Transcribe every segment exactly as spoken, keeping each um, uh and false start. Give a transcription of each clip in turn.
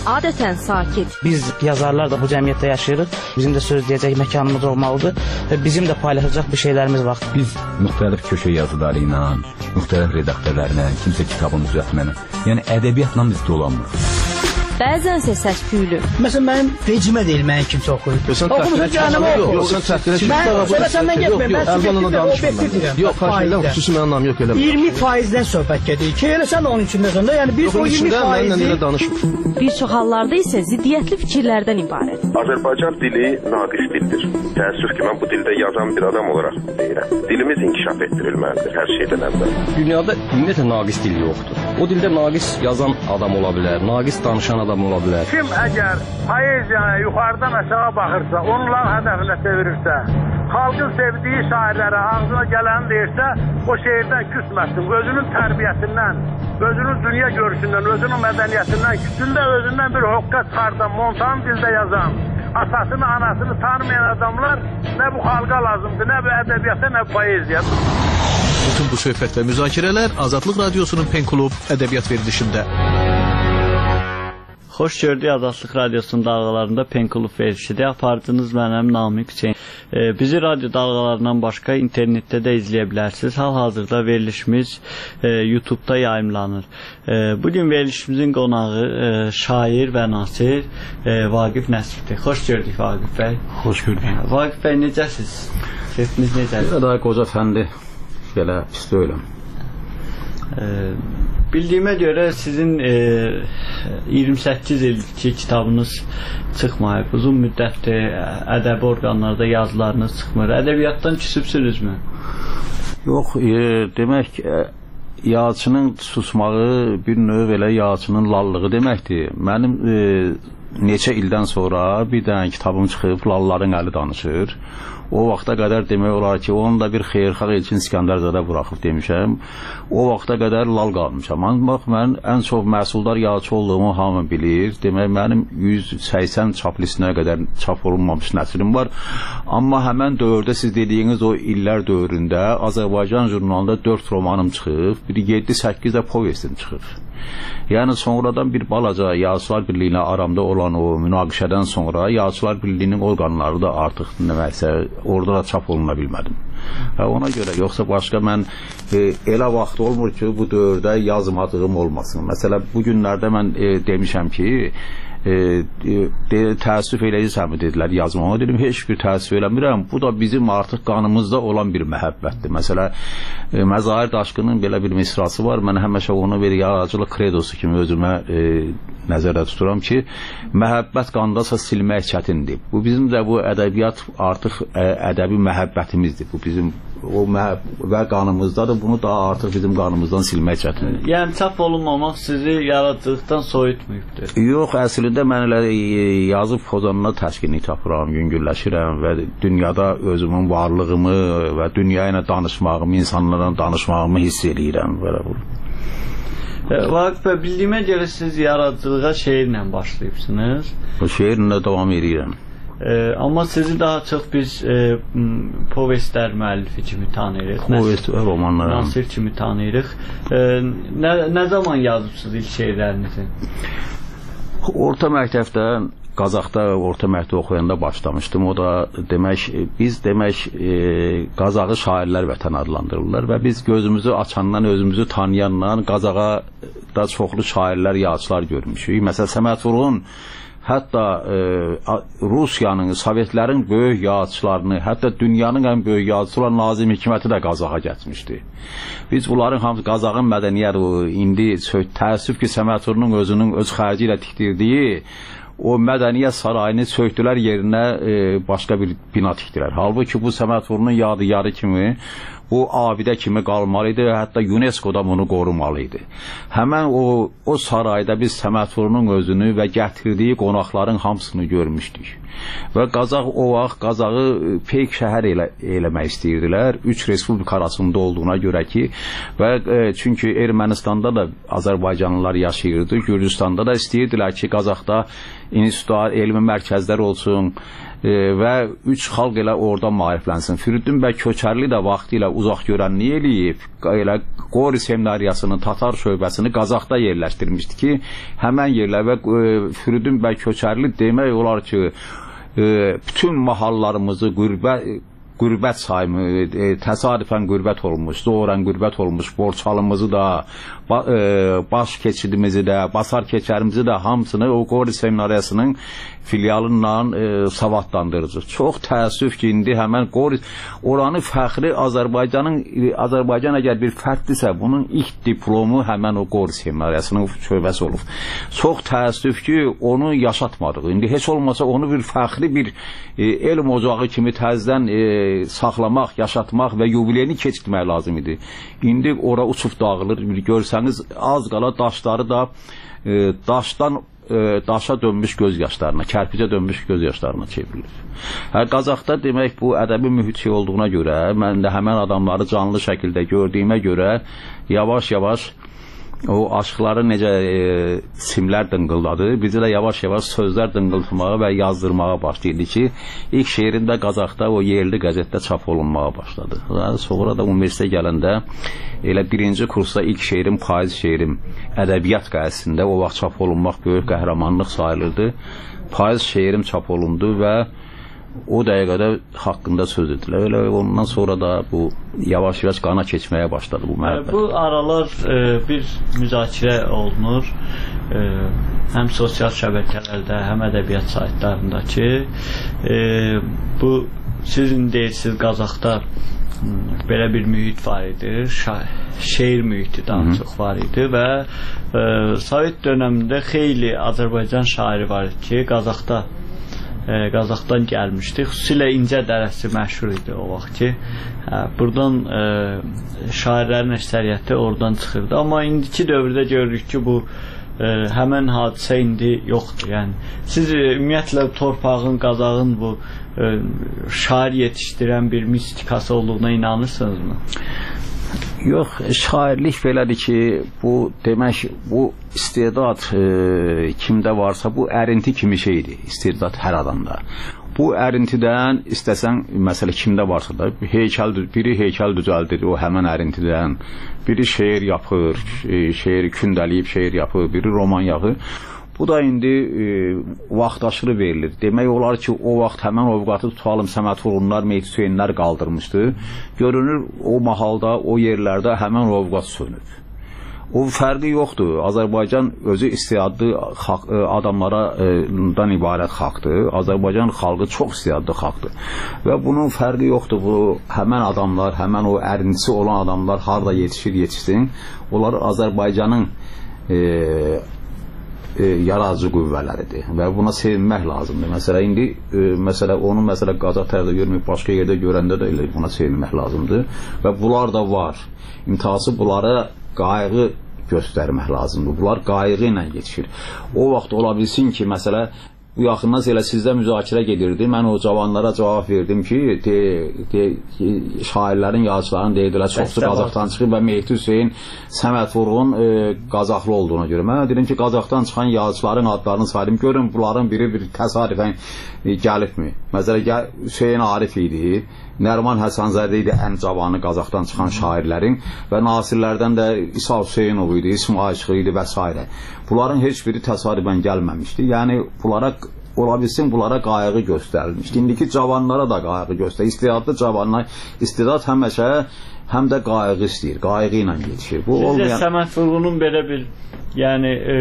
adətən sakit. Biz yazarlar da bu cəmiyyətdə yaşayırıq. Bizim də söz deyəcək məkanımız olmalıdır və bizim də paylaşacaq bir şeylərimiz var. Biz müxtəlif köşə yazıları ilə, müxtəlif redaktörlərlə, kimsə kitabını düzəltməklə, yəni ədəbiyyatla biz dolanmırıq. Bəzənsə səs-küylü. Məsələn, mənim vecimə deyil, mənim kimsə oxuyur. Oxumusan cəhənnəmə oxuyur. Yox, sən təhqilə çıxma. Mən sonra səndən getməyim, mən subjektiv və obyektiv deyirəm. Yox, xahiş xüsusi mənim anlam yox eləmə. iyirmi faizdən söhbət gedir ki, elə sən onun içində sonda, yəni biz o iyirmi faizi... Bir çox hallarda isə ziddiyyətli fikirlərdən ibarət. Azərbaycan dili naqis dildir. Təəssüf ki, mən bu dildə yazan bir adam olaraq deyirəm. Dilimiz inkişaf etdirilməlidir hər şeydən əvvəl. Dünyada ümumiyyətlə naqis dil yoxdur. O dildə naqis yazan adam ola bilər, naqis danışan adam ola bilər. Kim əgər poeziyaya yuxarıdan aşağı baxırsa, onların hədəfinə çevirirsə, xalqın sevdiyi şairlərə ağzına gələni deyirsə, o şeirdən küsməsin. Özünün tərbiyəsindən, özünün dünya görüşündən, özünün mədəniyyətindən küsün də özündən bir hoqqa çıxardan, montan dildə yazan, atasını, anasını tanımayan adamlar nə bu xalqa lazımdır, nə bu ədəbiyyata, nə bu poeziya. Bütün bu söhbət və müzakirələr Azadlıq Radiosunun Pen Klub ədəbiyyat verilişində. Xoş gördük Azadlıq Radiosunun dalğalarında Pen Klub verilişidir. Apardınız mənim Namiq Hüseyin. E, bizi radyo dalğalarından başqa internetdə də izləyə bilərsiniz. Hal-hazırda verilişimiz e, YouTube'da yayımlanır. E, bugün verilişimizin qonağı e, şair və nasir e, Vaqif Nəsibdir. Xoş gördük Vaqif bəy. Xoş gördük. Vaqif bəy, necəsiz? Sesiniz necədir? Daha qoca fəndi. Belə pis deyiləm. E, bildiyimə görə sizin e, iyirmi səkkiz ilki kitabınız çıxmayıb. Uzun müddətdir ədəbi orqanlarda yazılarınız çıxmır. Ədəbiyyatdan küsübsünüzmü? Yox, e, demək e, yazıçının susmağı bir növ elə yazıçının lallığı deməkdir. Mənim e, neçə ildən sonra bir dənə kitabım çıxıb, lalların əli danışır. O vaxta qədər demək olar ki, onu da bir xeyirxah Elçin İskəndərzadə buraxıb demişəm. O vaxta qədər lal qalmışam. Bax, mən ən çox məhsuldar yazıcı olduğumu hamı bilir. Demək, mənim yüz səksən çap listinə qədər çap olunmamış nəsrim var. Amma həmən dövrdə siz dediyiniz o illər dövründə Azərbaycan jurnalında dörd romanım çıxıb, bir yeddi səkkiz də povestim çıxıb. Yəni sonradan bir balaca Yazıçılar Birliyinə aramda olan o münaqişədən sonra Yazıçılar Birliyinin orqanları da artıq deməksə orada da çap oluna bilmədim. Və ona görə yoxsa başqa mən e, elə vaxt olmur ki, bu dövrdə yazmadığım olmasın. Məsələn, bu günlərdə mən e, demişəm ki, e, e, təəssüf eləyirsən mi dedilər yazmama, dedim heç bir təəssüf eləmirəm. Bu da bizim artıq qanımızda olan bir məhəbbətdir. Məsələn, e, Məzahir Daşqının belə bir misrası var. Mən həmişə onu bir yaradıcılıq kredosu kimi özümə e, nəzərdə tuturam ki, məhəbbət qandasa silmək çətindir. Bu bizim də bu ədəbiyyat artıq ə, ədəbi məhəbbətimizdir. Bu bizim o və qanımızdadır. Bunu da artıq bizim qanımızdan silmək çətindir. Yəni çap olunmamaq sizi yaradıcılıqdan soyutmayıbdır. Yox, əslində mən elə yazıb pozanına təskinlik tapıram, yüngülləşirəm və dünyada özümün varlığımı və dünya ilə danışmağımı, insanlarla danışmağımı hiss edirəm. Belə bu. Vaqif bəy, bildiyimə görə siz yaradıcılığa şeirlə başlayıbsınız. Bu şeirlə davam edirəm. E, amma sizi daha çox biz e, povestlər müəllifi kimi tanıyırıq. Povest və romanlar. Nasir kimi tanıyırıq. E, nə, nə zaman yazıbsınız ilk şeirlərinizi? Orta məktəbdə, Qazaxda orta məktəb oxuyanda başlamışdım. O da demək, biz demək e, Qazağı şairlər vətən adlandırırlar və biz gözümüzü açandan, özümüzü tanıyandan Qazağa da çoxlu şairlər, yazıçılar görmüşük. Məsələn, Səməd Vurğun hətta e, Rusiyanın, Sovetlərin böyük yazıçılarını, hətta dünyanın ən böyük yazıçısı olan Nazim Hikməti də Qazağa getmişdi. Biz bunların hamısı Qazağın mədəniyyəti, indi təəssüf ki, Səməd Vurğunun özünün öz xərci ilə tikdirdiyi o mədəniyyət sarayını söktülər, yerinə e, başqa bir bina tikdilər. Halbuki bu Səməd Vurğunun yadigarı kimi, bu abidə kimi qalmalı idi, hətta UNESCO-da bunu qorumalı idi. Həmən o, o sarayda biz Səməd Vurğunun özünü və gətirdiyi qonaqların hamısını görmüşdük. Və Qazaq o vaxt Qazağı peyk şəhər elə, eləmək istəyirdilər. Üç respublika arasında olduğuna görə ki, və e, çünki Ermənistanda da Azərbaycanlılar yaşayırdı, Gürcüstanda da istəyirdilər ki, Qazaqda institutlar, elmi mərkəzlər olsun e, və üç xalq elə orada maariflənsin. Firidun bəy Köçərli də vaxtı ilə uzaq görənliyi eləyib, elə Qori seminariyasının Tatar şöbəsini Qazaxda yerləşdirmişdi ki, həmən yerlər və e, Firidun bəy Köçərli demək olar ki, e, bütün mahallarımızı qürbət qürbət sayımı, e, təsadüfən qürbət olmuş, doğrudan qürbət olmuş, Borçalımızı da, ba, e, baş keçidimizi də, basar keçərimizi də hamısını o Qori seminariyasının filialından e, savadlandırıcı. Çox təəssüf ki, indi həmən Qori, oranı fəxri Azərbaycanın, Azərbaycan əgər bir fərddirsə, bunun ilk diplomu həmən o Qori seminariyasının şöbəsi olub. Çox təəssüf ki, onu yaşatmadıq. İndi heç olmasa onu bir fəxri bir e, elm ocağı kimi təzdən e, saxlamaq, yaşatmaq və yubileyini keçirmək lazım idi. İndi ora uçub dağılır. Görsəniz az qala daşları da e, daşdan e, daşa dönmüş göz yaşlarına, kərpicə dönmüş göz yaşlarına çevrilir. Hə, Qazaxda demək bu ədəbi mühit şey olduğuna görə, mən də həmən adamları canlı şəkildə gördüyümə görə yavaş-yavaş o aşıqları necə e, simlər dıngıldadı, bizi də yavaş-yavaş sözlər dıngıltmağa və yazdırmağa başlaydı ki, ilk şeirim də Qazaxda o yerli qəzetdə çap olunmağa başladı. Sonra da universitetə gələndə elə birinci kursda ilk şeirim, payız şeirim ədəbiyyat qəzetində o vaxt çap olunmaq böyük qəhrəmanlıq sayılırdı. Payız şeirim çap olundu və o dəqiqədə haqqında söz edilər. Elə ondan sonra da bu yavaş-yavaş qana keçməyə başladı bu məhəbbət. Bu aralar e, bir müzakirə olunur. E, həm sosial şəbəkələrdə, həm ədəbiyyat saytlarında ki, e, bu sizin deyirsiniz Qazaxda belə bir mühit var idi, şeir mühiti daha çox var idi və e, Sovet dönəmində xeyli Azərbaycan şairi var idi ki, Qazaxda E, Qazaxdan gəlmişdi. Xüsusilə İncə Dərəsi məşhur idi o vaxt ki, hə, buradan e, şairlərin əksəriyyəti oradan çıxırdı. Amma indiki dövrdə görürük ki, bu e, həmən hadisə indi yoxdur. Yəni, siz e, ümumiyyətlə torpağın, Qazaxın bu e, şair yetişdirən bir mistikası olduğuna inanırsınızmı? Yox, şairlik belədir ki, bu demək, bu istedad e, kimdə varsa, bu ərinti kimi şeydir, istedad hər adamda. Bu ərintidən istəsən, məsələ kimdə varsa da, heykəl, biri heykəl düzəldir o həmən ərintidən, biri şeir yapır, e, şeiri kündəliyib şeir yapır, biri roman yazır. Bu da indi e, vaxt aşırı verilir. Demək olar ki, o vaxt həmən ovqatı tutalım, Səməd Vurğunlar, Mehdi Hüseynlər qaldırmışdı. Görünür, o mahalda, o yerlərdə həmən ovqat sönüb. O fərqi yoxdur. Azərbaycan özü istedadlı adamlardan ibarət xalqdır. Azərbaycan xalqı çox istedadlı xalqdır. Və bunun fərqi yoxdur. Bu həmən adamlar, həmən o ərintisi olan adamlar harada yetişir, yetişsin. Onlar Azərbaycanın e, E, yaradıcı qüvvələridir və buna sevinmək lazımdır. Məsələ indi e, məsələ onu məsələ Qazax tərəfdə görməyib başqa yerdə görəndə də elə buna sevinmək lazımdır və bunlar da var. İmtihası bunlara qayğı göstərmək lazımdır. Bunlar qayğı ilə yetişir. O vaxt ola bilsin ki, məsələ bu yaxından elə sizdə müzakirə gedirdi. Mən o cavanlara cavab verdim ki, de, de, şairlərin, yazıçıların deyirdilər, çoxsu Qazaxdan çıxıb və Mehdi Hüseyn, Səməd Vurğun e, Qazaxlı olduğuna görə. Mən dedim ki, Qazaxdan çıxan yazıçıların adlarını saydım. Görün, bunların biri bir təsadüfən e, gəlibmi? Məsələ, Hüseyn Arif idi, Nərman Həsənzədə idi ən cavanı Qazaxdan çıxan şairlərin və nasirlərdən də İsa Hüseynov idi, İsmail Şıxı idi və s. Bunların heç biri təsadüfən gəlməmişdi. Yəni, bunlara ola bilsin, bunlara qayğı göstərilmişdi. İndiki cavanlara da qayğı göstərir. İstedadlı cavanlar, istedad həməşə həm də qayğı istəyir, qayğı ilə yetişir. Bu Sizcə olmayan... Səməd Vurğunun belə bir, yəni e,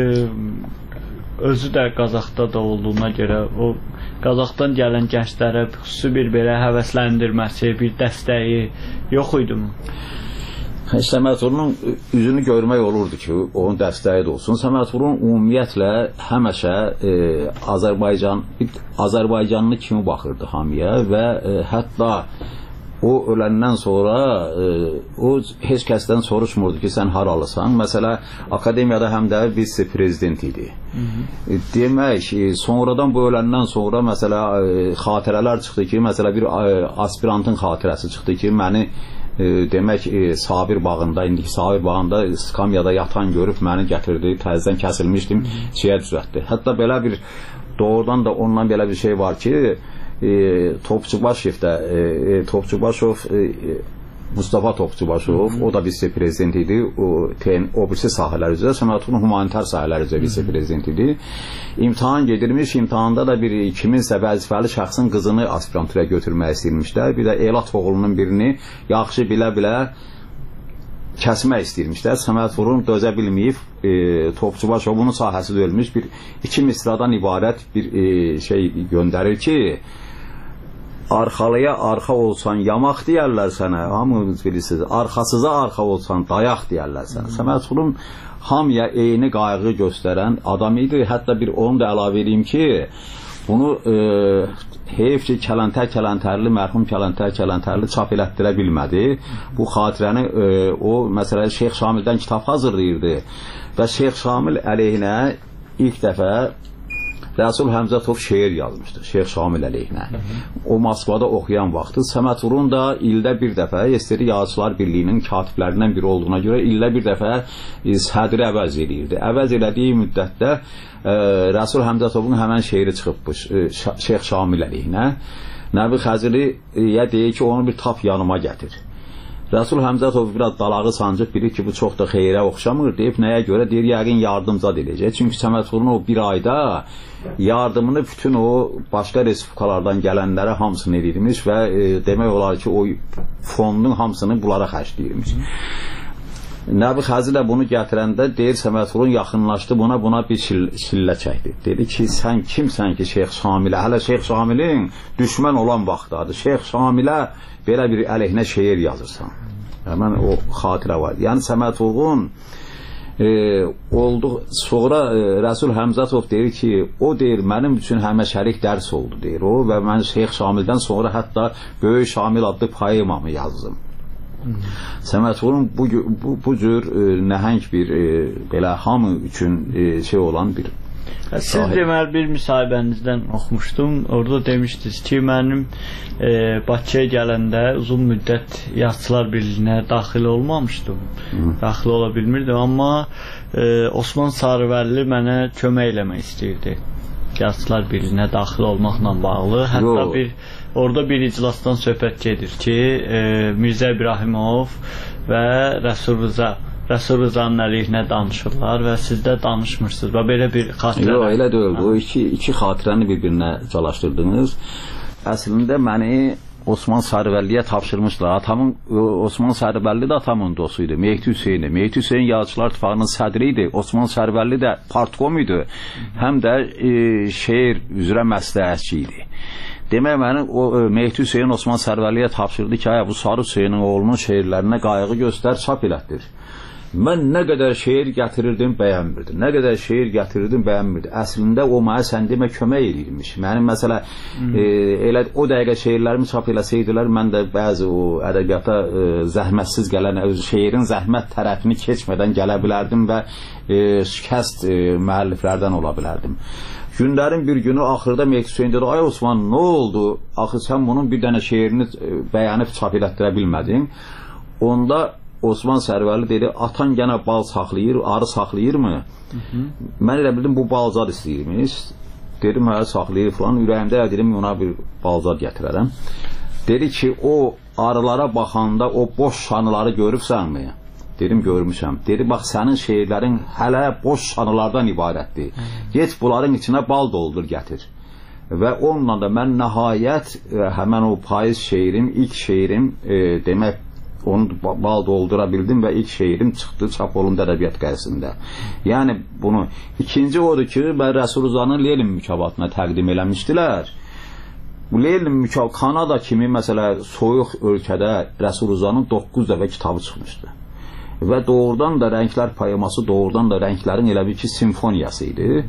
özü də Qazaxda da olduğuna görə o Qazaxdan gələn gənclərə xüsusi bir belə həvəsləndirməsi, bir dəstəyi yox idi mi? Səməd Vurğunun üzünü görmək olurdu ki, onun dəstəyi də olsun. Səməd Vurğun ümumiyyətlə həməşə e, Azərbaycan, Azərbaycanlı kimi baxırdı hamıya və e, hətta o öləndən sonra e, o heç kəsdən soruşmurdu ki, sən haralısan. Məsələ, akademiyada həm də vitse-prezident idi. Hı -hı. Demək, sonradan bu öləndən sonra məsələ e, xatirələr çıxdı ki, məsələ bir e, aspirantın xatirəsi çıxdı ki, məni E, demək e, Sabir bağında, indiki Sabir bağında skamyada yatan görüb məni gətirdi, təzədən kəsilmişdim, şeyə düzəltdi. Hətta belə bir doğrudan da ondan belə bir şey var ki, e, Topçubaşevdə e, Topçubaşov e, Mustafa Topçubaşov, o da vitse-prezident idi. O, ten, o birisi sahələr üzrə, Səməd humanitar sahələr üzrə vitse-prezident idi. İmtahan gedirmiş, imtahanda da bir kiminsə vəzifəli şəxsin qızını aspiranturaya götürmək istəyirmişlər. Bir də Elat oğlunun birini yaxşı bilə-bilə kəsmək istəyirmişlər. Səməd Vurğun dözə bilməyib, e, Topçubaşovun sahəsi dölmüş bir iki misradan ibarət bir e, şey göndərir ki, arxalıya arxa olsan yamaq deyərlər sənə, hamınız bilirsiniz, arxasıza arxa olsan dayaq deyərlər sənə. Səməd Vurğun hamıya eyni qayğı göstərən adam idi. Hətta bir onu da əlavə edeyim ki, bunu e, heyf ki, Kələntər Kələntərli, mərhum Kələntər Kələntərli çap elətdirə bilmədi. Bu xatirəni e, o, məsələn, Şeyx Şamildən kitab hazırlayırdı və Şeyx Şamil əleyhinə ilk dəfə Rəsul Həmzətov şeir yazmışdı, Şeyx Şamil əleyhinə. O Moskvada oxuyan vaxtı Səməd Vurğun da ildə bir dəfə S S R Yazıçılar Birliyinin katiblərindən biri olduğuna görə ildə bir dəfə e, sədri əvəz edirdi. Əvəz elədiyi müddətdə e, Rəsul Həmzətovun həmən şeiri çıxıbmış e, Şeyx Şamil əleyhinə. Nəbi Xəziriyə deyir ki, onu bir tap yanıma gətir. Rəsul Həmzətov biraz dalağı sancıb bilir ki, bu çox da xeyrə oxşamır, deyib nəyə görə? Deyir, yəqin yardımcad edəcək. Çünki Səməd Vurğun o bir ayda yardımını bütün o başqa respublikalardan gələnlərə hamısını edirmiş və e, demək olar ki, o fondun hamısını bunlara xərcləyirmiş. Nəbi Xəzirə bunu gətirəndə deyir, Səməd Vurğun yaxınlaşdı buna, buna bir şillə çəkdi. Dedi ki, sən kimsən ki, Şeyx Şamilə, hələ Şeyx Şamilin düşmən olan vaxtdadır. Şeyx Şamilə belə bir əleyhinə şeir yazırsan. Həmən o xatirə var. Yəni Səməd Vurğun e, oldu. Sonra e, Rəsul Həmzətov deyir ki, o deyir, mənim üçün həməşərik dərs oldu, deyir o, və mən Şeyx Şamildən sonra hətta Böyük Şamil adlı poemamı yazdım. Hmm. Səməd Vurğun bu, bu, bu cür e, nəhəng bir e, belə hamı üçün e, şey olan bir Siz deməli bir müsahibənizdən oxumuşdum. Orada demişdiniz ki, mənim e, Bakıya gələndə uzun müddət Yazıçılar Birliyinə daxil olmamışdım. Hı. Daxil ola bilmirdim, amma e, Osman Sarıvəlli mənə kömək eləmək istəyirdi. Yazıçılar Birliyinə daxil olmaqla bağlı. Hətta Yo. bir orada bir iclasdan söhbət gedir ki, e, Mirzə İbrahimov və Rəsul Rıza Rəsul Rızanın əleyhinə danışırlar və siz də danışmırsınız və belə bir xatirə. Yox, elə deyil. O iki, iki xatirəni bir-birinə calaşdırdınız. Əslində məni Osman Sarıvəlliyə tapşırmışlar. Atamın, Osman Sarıvəlli də atamın dostuydu. Mehdi Hüseyin. Mehdi Hüseyin Yazıçılar İttifaqının sədri idi. Osman Sarıvəlli də partkom idi. Həm də e, şeir üzrə məsləhətçi idi. Demək məni o Mehdi Hüseyin Osman Sarıvəlliyə tapşırdı ki, bu Sarı Hüseynin oğlunun şeirlərinə qayğı göstər, çap elətdir. Mən nə qədər şeir gətirirdim, bəyənmirdi. Nə qədər şeir gətirirdim, bəyənmirdi. Əslində o mənə sən demə kömək edirmiş. Mənim məsələ hmm. e, elə o dəqiqə şeirlərimi çap eləsəydilər, mən də bəzi o ədəbiyyata e, zəhmətsiz gələn, öz şeirin zəhmət tərəfini keçmədən gələ bilərdim və e, şikəst e, müəlliflərdən ola bilərdim. Günlərin bir günü axırda Mehdi Hüseyin dedi, ay Osman, nə oldu? Axı sən bunun bir dənə şeirini e, bəyənib çap elətdirə bilmədin. Onda Osman Sarıvəlli dedi, atan gənə bal saxlayır, arı saxlayırmı? Hı -hı. Mən elə bildim, bu balzad istəyirmiş. Dedim, hə, saxlayır falan. Ürəyimdə dedim, ona bir balzad gətirərəm. Dedi ki, o arılara baxanda o boş şanıları görübsənmi? Dedim, görmüşəm. Dedi, bax, sənin şeirlərin hələ boş şanılardan ibarətdir. Hı -hı. Get bunların içinə bal doldur, gətir. Və onunla da mən nəhayət e, həmən o payız şeirim, ilk şeirim e, demək, onu bal doldura bildim və ilk şeirim çıxdı çap olundu ədəbiyyat qəzetində. Yəni bunu ikinci odur ki, mən Rəsul Rızanın Lenin mükafatına təqdim eləmişdilər. Bu Lenin mükafatı Kanada kimi məsələ soyuq ölkədə Rəsul Rızanın doqquz dəfə kitabı çıxmışdı. Və doğrudan da Rənglər poeması doğrudan da rənglərin elə bir ki simfoniyası idi.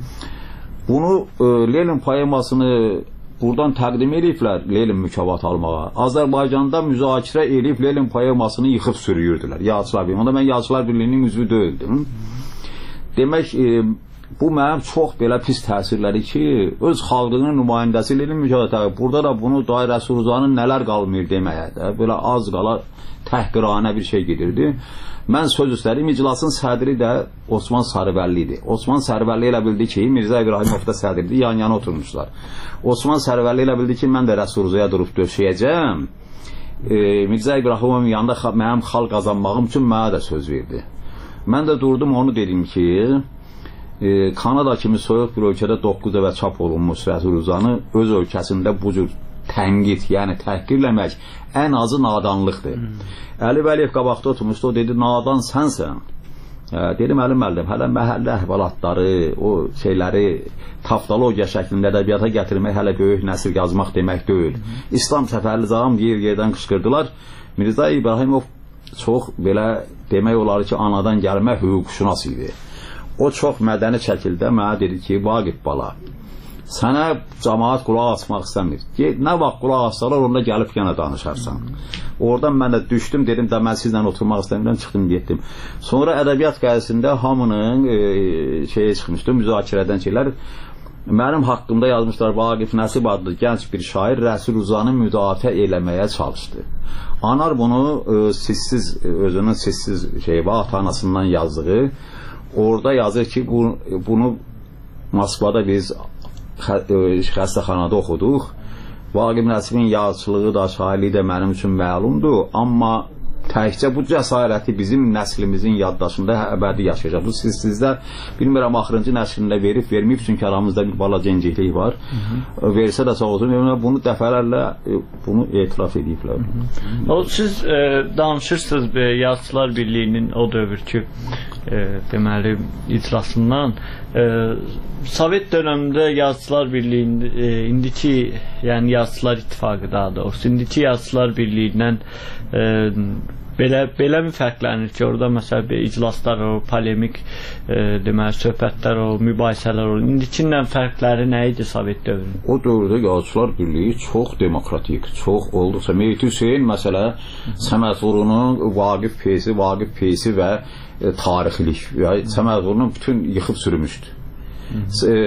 Bunu e, Lenin poemasını buradan təqdim ediblər Lenin mükafatı almağa. Azərbaycanda müzakirə edib Lenin poemasını yıxıb sürüyürdülər. Yazıçılar Birliyi. Onda mən Yazıçılar Birliyinin üzvü deyildim. Demək, e, bu mənim çox belə pis təsirləri ki, öz xalqının nümayəndəsi ilə mücadələ. Burada da bunu Dayı Rəsulzanın nələr qalmır deməyə də, belə az qala təhqirana bir şey gedirdi. Mən söz üstədim, iclasın sədri də Osman Sarıbəlli idi. Osman Sarıbəlli elə bildi ki, Mirzə İbrahimov da sədrdir, yan-yana oturmuşlar. Osman Sarıbəlli elə bildi ki, mən də Rəsulzaya durub döşəyəcəm. E, Mirzə İbrahimovun yanında mənim xalq qazanmağım üçün mənə də söz verdi. Mən də durdum, onu dedim ki, e, Kanada kimi soyuq bir ölkədə doqquz dəfə çap olunmuş Rəsulzanı öz ölkəsində bu cür tənqid, yəni təhqirləmək ən azı nadanlıqdır. Hmm. Əli Vəliyev qabaqda oturmuşdu, o dedi, nadan sənsən. E, dedim, Əli müəllim, hələ məhəllə əhvalatları, o şeyləri taftologiya şəklində ədəbiyyata gətirmək hələ böyük nəsil yazmaq demək deyil. Hmm. İslam Səfərlizadəm yer yerdən qışqırdılar. Mirzə İbrahimov çox belə demək olar ki, anadan gəlmə hüquqşünas idi. O çox mədəni şəkildə mənə dedi ki, Vaqif bala, sənə cəmaat qulaq asmaq istəmir. Nə vaxt qulaq assalar, onda gəlib yenə danışarsan. Oradan mən də düşdüm, dedim də mən sizlə oturmaq istəmirəm, çıxdım, getdim. Sonra ədəbiyyat qəzetində hamının e, şeyə çıxmışdı, müzakirədən şeylər. Mənim haqqımda yazmışlar, Vaqif Nəsib adlı gənc bir şair Rəsulzanı müdafiə eləməyə çalışdı. Anar bunu e, sizsiz, özünün sizsiz şey var, ata-anasından yazdığı. Orada yazır ki, bu, bunu Moskvada biz xəstəxanada oxuduq. Vaqif Nəsibin yazıçılığı da, şairliyi də mənim üçün məlumdur, amma təkcə bu cəsarəti bizim nəslimizin yaddaşında əbədi yaşayacaq. Bu siz, sizdə bilmirəm axırıncı nəslində verib, verməyib, çünki aramızda bir balaca inciklik var. Hı -hı. Versə də sağ olsun, bunu dəfələrlə bunu etiraf ediblər. Hı -hı. O, siz e, danışırsınız e, Yazıçılar Birliyinin o dövrkü e, deməli iclasından. E, Sovet dövründə Yazıçılar Birliyində e, indiki, yəni Yazıçılar İttifaqı daha doğrusu, indiki Yazıçılar Birliyindən e, belə belə mi fərqlənir ki, orada məsələn iclaslar o, polemik e, deməli söhbətlər o, mübahisələr o, indikindən fərqləri nə idi Sovet dövründə? O dövrdə Yazıçılar Birliyi çox demokratik, çox olduqca Mehdi Hüseyn məsələ Səməd Vurunun Vaqif Feysi, Vaqif Feysi və e, tarixlik, Səməd Vurunun bütün yıxıb sürmüşdü. E,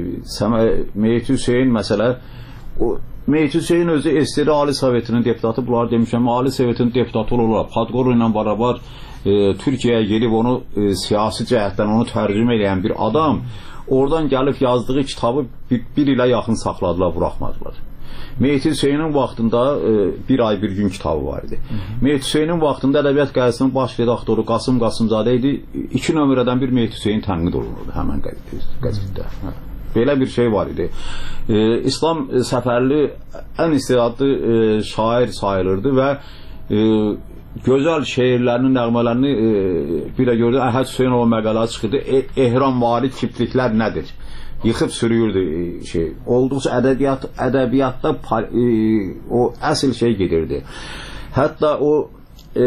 Mehdi Hüseyn məsələ o Mehdi Hüseyn özü S S R Ali Sovetinin deputatı, bunlar demişəm, Ali Sovetinin deputatı olurlar. Podgoro ilə beraber e, Türkiyəyə gelib onu e, siyasi cəhətdən onu tərcümə edən bir adam, oradan gəlib yazdığı kitabı bir, bir ilə yaxın saxladılar, buraxmadılar. Mehdi Hüseynin vaxtında e, bir ay bir gün kitabı var idi. Mehdi Hüseynin vaxtında Ədəbiyyat Qəzetinin baş redaktoru Qasım Qasımzadə idi. İki nömrədən bir Mehdi Hüseyin tənqid olunurdu həmən qəzetdə. Belə bir şey var idi. E, İslam Səfərli ən istedadlı e, şair sayılırdı və e, gözəl şeirlərinin, nəğmələrini e, bir də gördü, Əhəd Hüseynova məqalə çıxırdı. E, ehram vari kipliklər nədir? Yıxıb sürüyürdü e, şey. Olduqca ədəbiyyat, ədəbiyyatda e, o əsl şey gedirdi. Hətta o e,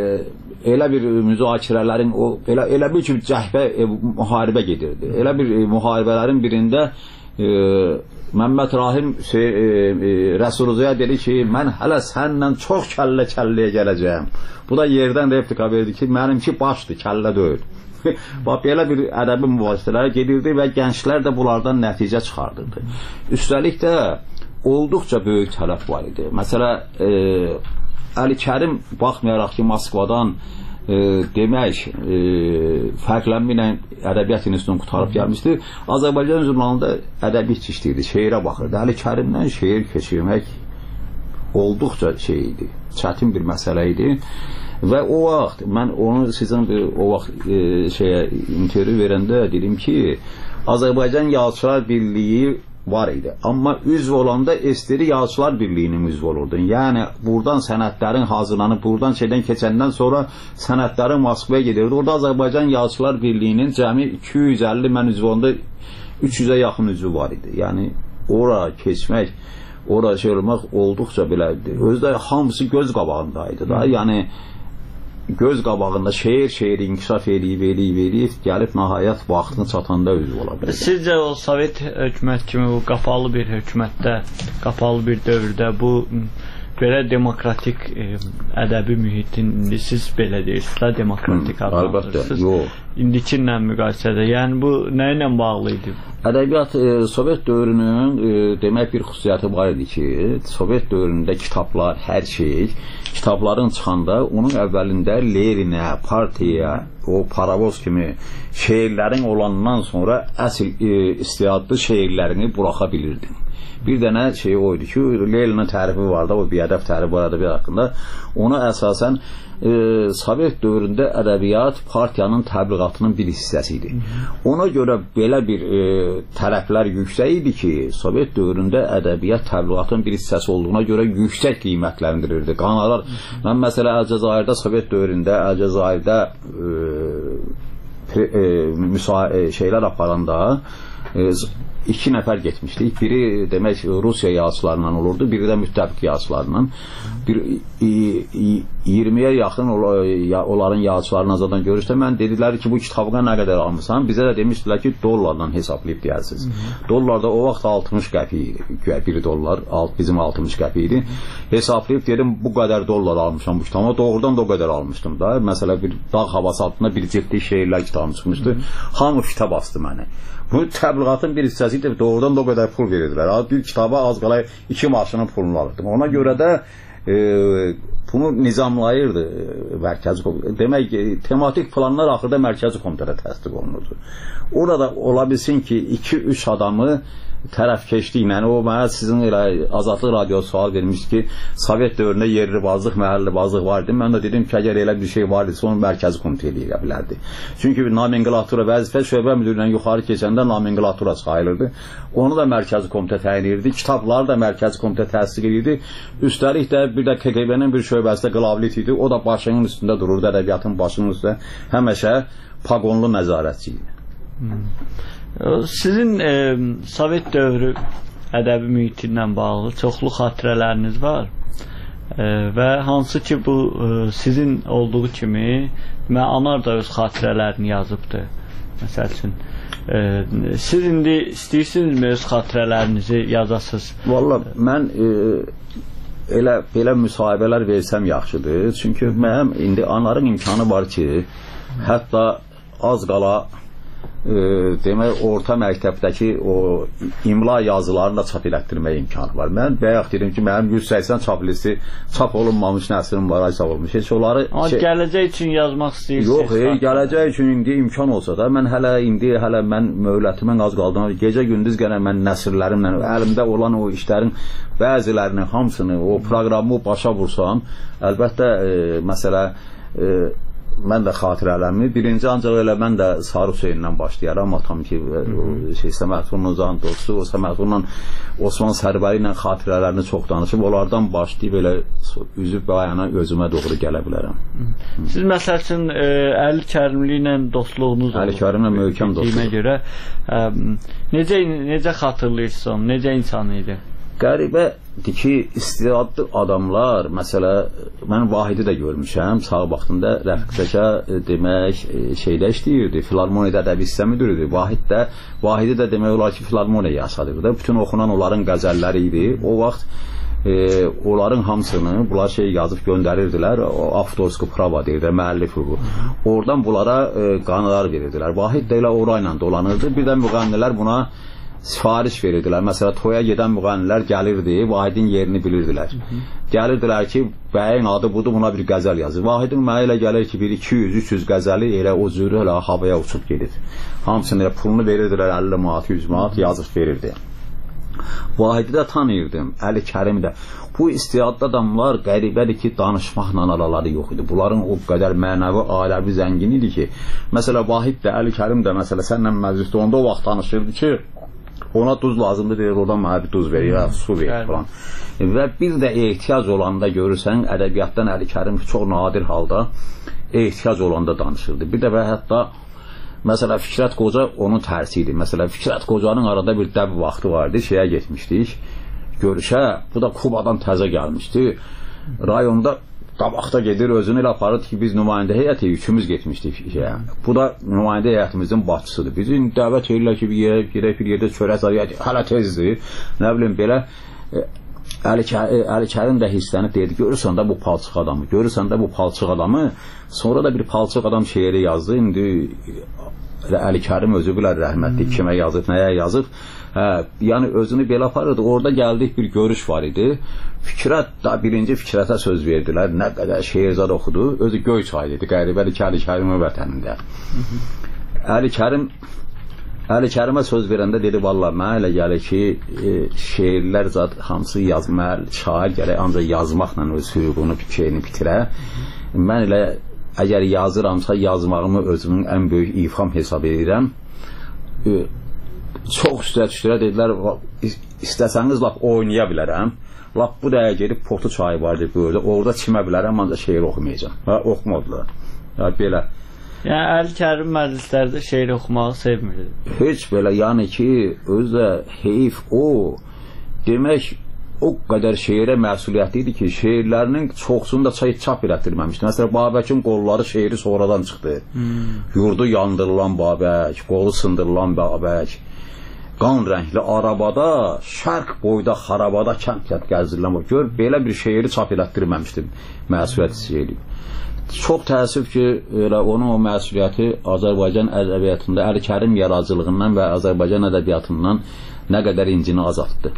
elə bir müzakirələrin o elə elə bir ki cəhbə e, müharibə gedirdi. Elə bir e, müharibələrin birində e, Məmməd Rahim şey, e, e, Rəsulzaya dedi ki, mən hələ səninlə çox kəllə-kəlləyə gələcəyəm. Bu da yerdən replika verdi ki, mənimki başdır, kəllə deyil. Bax, belə bir ədəbi mübahisələr gedirdi və gənclər də bunlardan nəticə çıxardırdı. Üstəlik də olduqca böyük tələb var idi. Məsələ, e, Əli Kərim baxmayaraq ki, Moskvadan e, demək e, fərqlənməklə ədəbiyyat institutunu qutarıb gəlmişdi. Azərbaycan jurnalında ədəbi işləyirdi, şeirə baxırdı. Əli Kərimdən şeir keçirmək olduqca şey idi, çətin bir məsələ idi. Və o vaxt, mən onu sizin bir, o vaxt e, şeyə intervyu verəndə dedim ki, Azərbaycan Yazıçılar Birliyi var idi. Amma üzv olanda S S R Yazıçılar Birliyinin üzv olurdu. Yəni buradan sənədlərin hazırlanıb, buradan şeydən keçəndən sonra sənədlərin Moskvaya gedirdi. Orada Azərbaycan Yazıçılar Birliyinin cəmi iki yüz əlli, mən üzv olanda üç yüzə yaxın üzvü var idi. Yəni ora keçmək, ora şey olmaq olduqca belədir. Özdə hamısı göz qabağındaydı da. Yəni göz qabağında şeir-şeir inkişaf eləyib, eləyib, eləyib, gəlib nəhayət vaxtını çatanda üzv ola bilər. Sizcə o Sovet hökumət kimi bu qapalı bir hökumətdə, qapalı bir dövrdə bu belə demokratik e, ədəbi mühitini siz belə deyirsiniz, demokratik adlandırırsınız. Yox. İndikinlə müqayisədə, yəni bu nə ilə bağlı idi? Ədəbiyyat e, Sovet dövrünün e, demək bir xüsusiyyəti var idi ki, Sovet dövründə kitablar, hər şey, kitabların çıxanda onun əvvəlində Leninə, partiyaya, o paravoz kimi şeirlərin olandan sonra əsl e, istedadlı şeirlərini buraxa bilirdin. Bir dənə şey o idi ki, Lenin'in tərifi vardı, o biədəb tərifi var ədəbiyyat haqqında. Ona əsasən e, Sovet dövründə ədəbiyyat partiyanın təbliğatının bir hissəsi idi. Ona görə belə bir e, tələblər yüksək idi ki, Sovet dövründə ədəbiyyat təbliğatın bir hissəsi olduğuna görə yüksək qiymətləndirirdi. Qanalar, mən məsələ Əlcəzairdə, Sovet dövründə Əlcəzairdə e, e, müsa e, şeylər aparanda e, iki nəfər getmişdik. Biri demək Rusiya yazıçılarından olurdu, biri də müttəfiq yazıçılarından. Bir iyirmiyə yaxın onların yazıçılarını zaten görürsə, mən dedilər ki, bu kitabına nə qədər almışsan? Bizə də demişdilər ki, dollardan hesablayıb deyərsiniz. Dollarda o vaxt altmış qəpik, bir dollar, bizim altmış qəpik idi. Hesablayıb dedim, bu qədər dollar almışam bu kitabı. Doğrudan da o qədər almışdım da. Məsələ bir dağ havası altında bir ciddi şeirlər kitabım çıxmışdı. Hamı fitə bastı məni. Bu təbliğatın bir hissəsi də doğrudan da o qədər pul verirdilər. Bir kitaba az qala iki maaşının pulunu alırdım. Ona görə də e, bunu nizamlayırdı mərkəzi komitə. Demək, tematik planlar axırda mərkəzi komitədə təsdiq olunurdu. Orada ola bilsin ki, iki üç adamı tərəfkeşliklə, o mənə sizin elə Azadlıq radiosu sual vermiş ki, Sovet dövründə yerli bazlıq, məhəlli bazlıq var idi. Mən də dedim ki, əgər elə bir şey var idisə, onu mərkəzi komitə eləyə bilərdi. Çünki nomenklatura vəzifə şöbə müdüründən yuxarı keçəndə nomenklatura sayılırdı. Onu da mərkəzi komitə təyin edirdi. Kitabları da mərkəzi komitə təsdiq edirdi. Üstəlik də bir də K G B-nin bir şöbəsi də qlavlit idi. O da başının üstündə dururdu, ədəbiyyatın başının üstündə. Həmişə paqonlu nəzarətçi idi. Hmm. Sizin e, Sovet dövrü ədəbi mühiti ilə bağlı çoxlu xatirələriniz var e, və hansı ki bu e, sizin olduğu kimi Anar da öz xatirələrini yazıbdır. Məsəl üçün e, siz indi istəyirsinizmi öz xatirələrinizi yazasınız? Valla mən e, elə belə müsahibələr versəm yaxşıdır. Çünki mənim indi Anarın imkanı var ki, hətta az qala E, demək, orta məktəbdəki o imla yazılarını da çap elətdirmək imkanı var. Mən bayaq dedim ki, mənim yüz səksən çap listi çap olunmamış nəsrin var, çap olmuş. Heç onları Amma şey... gələcək üçün yazmaq istəyirsiniz? Yox, e, gələcək üçün indi imkan olsa da, mən hələ indi hələ mən möhlətimin az qaldığını, gecə gündüz gələn mən nəsrlərimlə, əlimdə olan o işlərin bəzilərini, hamısını, o proqramı başa vursam, əlbəttə e, məsələ e, mən də xatirələrimi, birinci ancaq elə mən də Sarı Hüseynindən başlayaram, atam ki, şey, Səməhdunun can dostu, o Səməhdunla Osman Sərbəli ilə xatirələrini çox danışıb, onlardan başlayıb elə üzüb bayana özümə doğru gələ bilərəm. Siz məsəl üçün Əli Kərimli ilə dostluğunuz Əli Kərimlə möhkəm dostluq. Görə, ə, necə, necə xatırlayırsınız onu, necə insan idi? Qəribədir ki, istedadlı adamlar, məsələ, mən Vahidi də görmüşəm, sağ vaxtında Rəfiqdəkə demək, şeydə işləyirdi, filarmoniyada ədəbi hissə müdürüdür. Vahid də, Vahidi də demək olar ki, filarmoniya yaşadırdı. Bütün oxunan onların qəzəlləri idi. O vaxt e, onların hamısını bunlar şey yazıb göndərirdilər, avtorski prava deyirlər, müəllif hüququ. Oradan bunlara e, qanalar verirdilər. Vahid də elə orayla dolanırdı. Bir də müğənnilər buna sifariş verirdilər. Məsələn, toya gedən müğənnilər gəlirdi, Vahidin yerini bilirdilər. Gəlirdilər ki, bəyin adı budur, buna bir qəzəl yazır. Vahidin mənə elə gəlir ki, bir iki yüz üç yüz qəzəli elə o zürü elə havaya uçub gedir. Hamısını pulunu verirdilər, əlli manat, yüz manat yazıb verirdi. Vahidi də tanıyırdım, Əli Kərimi də. Bu istedadlı adamlar qəribədir ki, danışmaqla araları yox idi. Bunların o qədər mənəvi, ailəvi zəngin idi ki, məsələ Vahid də, Əli Kərim də, məsələ sənlə məclisdə onda o vaxt danışırdı ki, ona duz lazımdır, deyir, oradan mənə bir duz verir, ya, su verir falan. Və bir də ehtiyac olanda görürsən, ədəbiyyatdan Əli Kərim çox nadir halda ehtiyac olanda danışırdı. Bir də və hətta məsələ Fikrət Qoca onun tərsi idi. Məsələ Fikrət Qocanın arada bir dəb vaxtı vardı, şeyə getmişdik, görüşə, bu da Kubadan təzə gəlmişdi. Rayonda qabaqda gedir, özünü elə aparır ki, biz nümayəndə heyəti üçümüz getmişdik şeyə. Bu da nümayəndə heyətimizin başçısıdır. Bizi dəvət edirlər ki, bir yerə, bir yerə, bir yerdə çörək zarıyət, hələ tezdir. Nə bilim, belə, Əli, Əli Kərim də hisslənib dedi, görürsən də bu palçıq adamı, görürsən də bu palçıq adamı. Sonra da bir palçıq adam şeiri yazdı. İndi Əli Kərim özü bilər rəhmətli kimə yazıb, nəyə yazıb. Hə, yəni özünü belə aparırdı. Orada gəldik bir görüş var idi. Fikrət da birinci Fikrətə söz verdilər. Nə qədər şeirzad oxudu. Özü Göyçaylı idi. Qəribədir ki, Əli Kərimin vətənində. Əli Kərim Əli Kərimə söz verəndə dedi, valla mənə elə gəlir ki, e, şeirlər zat hamısı yazmalı, şair gərək ancaq yazmaqla öz hüququnu, şeyini bitirə. Mən elə əgər yazıramsa yazmağımı özümün ən böyük ifham hesab edirəm. E, çox üstə düşdürə dedilər, istəsəniz lap oynaya bilərəm. Lap bu dəyə gedib Potu çayı vardı böyle, orada çimə bilərəm, ancaq şeir oxumayacam. Ha, oxumadılar. Ya, belə. Yəni Əli Kərim məclislərdə şeir oxumağı sevmirdi. Heç belə, yəni ki, özü heyf o, demək o qədər şeirə məsuliyyəti idi ki, şeirlərinin çoxsunu da çay çap elətdirməmişdi. Məsələn, Babəkin qolları şeiri sonradan çıxdı. Hmm. Yurdu yandırılan Babək, qolu sındırılan Babək, qan rəngli arabada, şərq boyda xarabada kənd-kənd gəzirilən, gör, belə bir şeiri çap elətdirməmişdi məsuliyyəti şeiri. Çox təəssüf ki, elə onun o məsuliyyəti Azərbaycan ədəbiyyatında Əli Kərim yaradıcılığından və Azərbaycan ədəbiyyatından nə qədər incini azaltdı.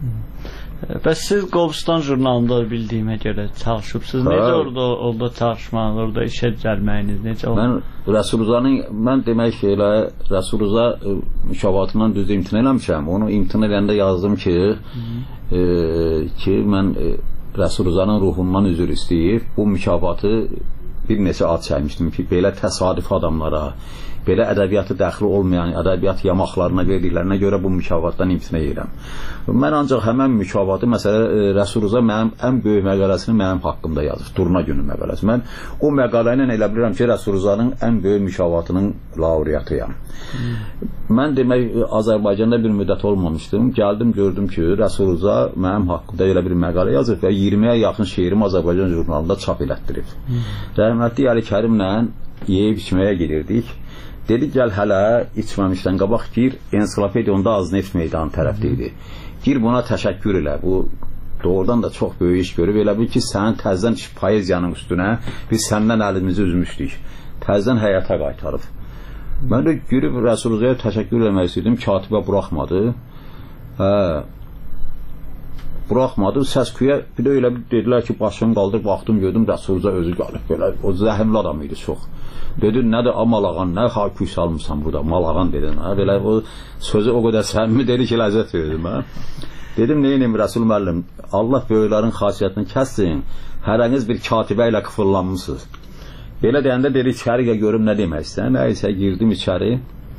Bəs siz Qobustan jurnalında bildiyimə görə çalışıbsınız. Necə orada, orada çalışmaq, orada işə düzəlməyiniz necə oldu? Mən Rəsuluzanın, mən demək ki, elə Rəsuluza mükafatından düz imtina eləmişəm. Onu imtina edəndə yazdım ki, e, ki, mən e, Rəsuluzanın ruhundan üzr istəyib, bu mükafatı bir neçə ad çəkmişdim ki, belə təsadüf adamlara, belə ədəbiyyatı dəxli olmayan, ədəbiyyat yamaqlarına verdiklərinə görə bu mükafatdan imtina edirəm. Mən ancaq həmən mükafatı, məsələ, Rəsuluza mənim ən böyük məqaləsini mənim haqqımda yazır, Durna günü məqaləsi. Mən o məqalə ilə elə bilirəm ki, Rəsuluzanın ən böyük mükafatının laureatıyam. Hmm. Mən demək, Azərbaycanda bir müddət olmamışdım, gəldim, gördüm ki, Rəsuluza mənim haqqımda elə bir məqalə yazır və iyirmiyə yaxın şeirim Azərbaycan jurnalında çap elətdirib. Hmm. Rəhmətli Əli Kərimlə yeyib içməyə gedirdik. Dedi, gəl hələ içməmişdən qabaq gir, ensiklopediya onda Azneft meydanı tərəfdə idi. Gir buna təşəkkür elə, bu doğrudan da çox böyük iş görüb, elə bil ki, sənin təzdən poeziyanın üstünə biz səndən əlimizi üzmüşdük, təzdən həyata qaytarıb. Mən də girib Rəsuluzaya təşəkkür eləmək istəydim, katibə buraxmadı. Hə, buraxmadı, səsküyə bir də elə dedilər ki, başını qaldırıb, baxdım, gördüm, Rəsuluza özü qalib, belə, o zəhimli adam idi çox. Dedi, nədir, a malağan, nə xalq salmışsan burada, malağan dedin, hə, belə o sözü o qədər səmimi dedi ki, ləzzət verdim, hə. Dedim, neynim Rəsul müəllim, Allah böyüklərin xasiyyətini kəssin, hərəniz bir katibə ilə qıfırlanmışsınız. Belə deyəndə dedi, içəri görüm nə demək istəyən, nəysə girdim içəri,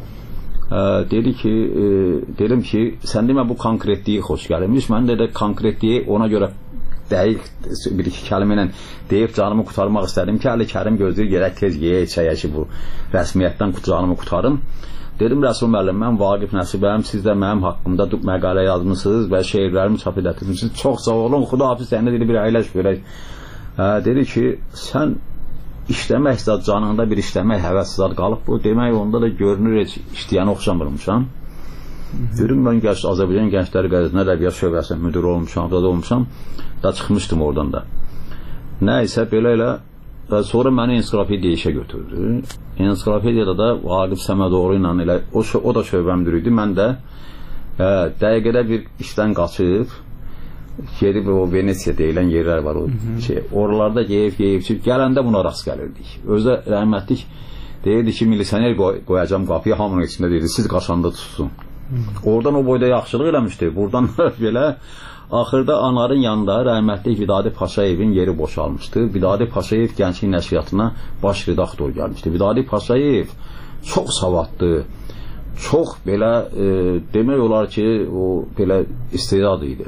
ə, dedi ki, e, dedim ki, sən demə bu konkretliyi xoş gəlmiş, mən də konkretliyi ona görə dəqiq bir iki kəlmə ilə deyib canımı qutarmaq istədim ki, Əli Kərim gözləyir, gerək tez yeyə içəyə ki, bu rəsmiyyətdən canımı qutarım. Dedim, Rəsul müəllim, mən Vaqif Nəsibəm, siz də mənim haqqımda məqalə yazmışsınız və şeirlərimi çap edətmişsiniz. Çox sağ olun, Xudahafiz səndə dedi, bir əyləş görək. Dedi ki, sən işləmək zat canında bir işləmək həvəs zat qalıb, bu demək onda da görünür, heç işləyəni oxşamırmışam. Dedim, mən gəç, Azərbaycan Gəncləri Qəzetində ədəbiyyat şöbəsinin müdürü olmuşam, da olmuşam, da çıxmışdım oradan da. Nəysə, belə elə, sonra məni ensiklopediya işə götürdü. Ensiklopediyada da Vaqif Səmədoğlu ilə elə, o, o da şöbə müdürü idi, mən də hə, dəqiqədə bir işdən qaçıb, gedib o Venesiya deyilən yerlər var, o şey, oralarda yeyib, yeyib, gələndə buna rast gəlirdik. Özdə rəhmətlik deyirdi ki, milisioner qoy, qoyacam qapıya, hamının içində deyirdi, siz qaçanda tutsun. Oradan o boyda yaxşılıq eləmişdi, buradan belə. Axırda anarın yanında rəhmətli Vidadi Paşayevin yeri boşalmışdı. Vidadi Paşayev Gənclik Nəşriyyatına baş redaktor gəlmişdi. Vidadi Paşayev çox savadlı, çox belə e, demək olar ki, o belə istedad idi.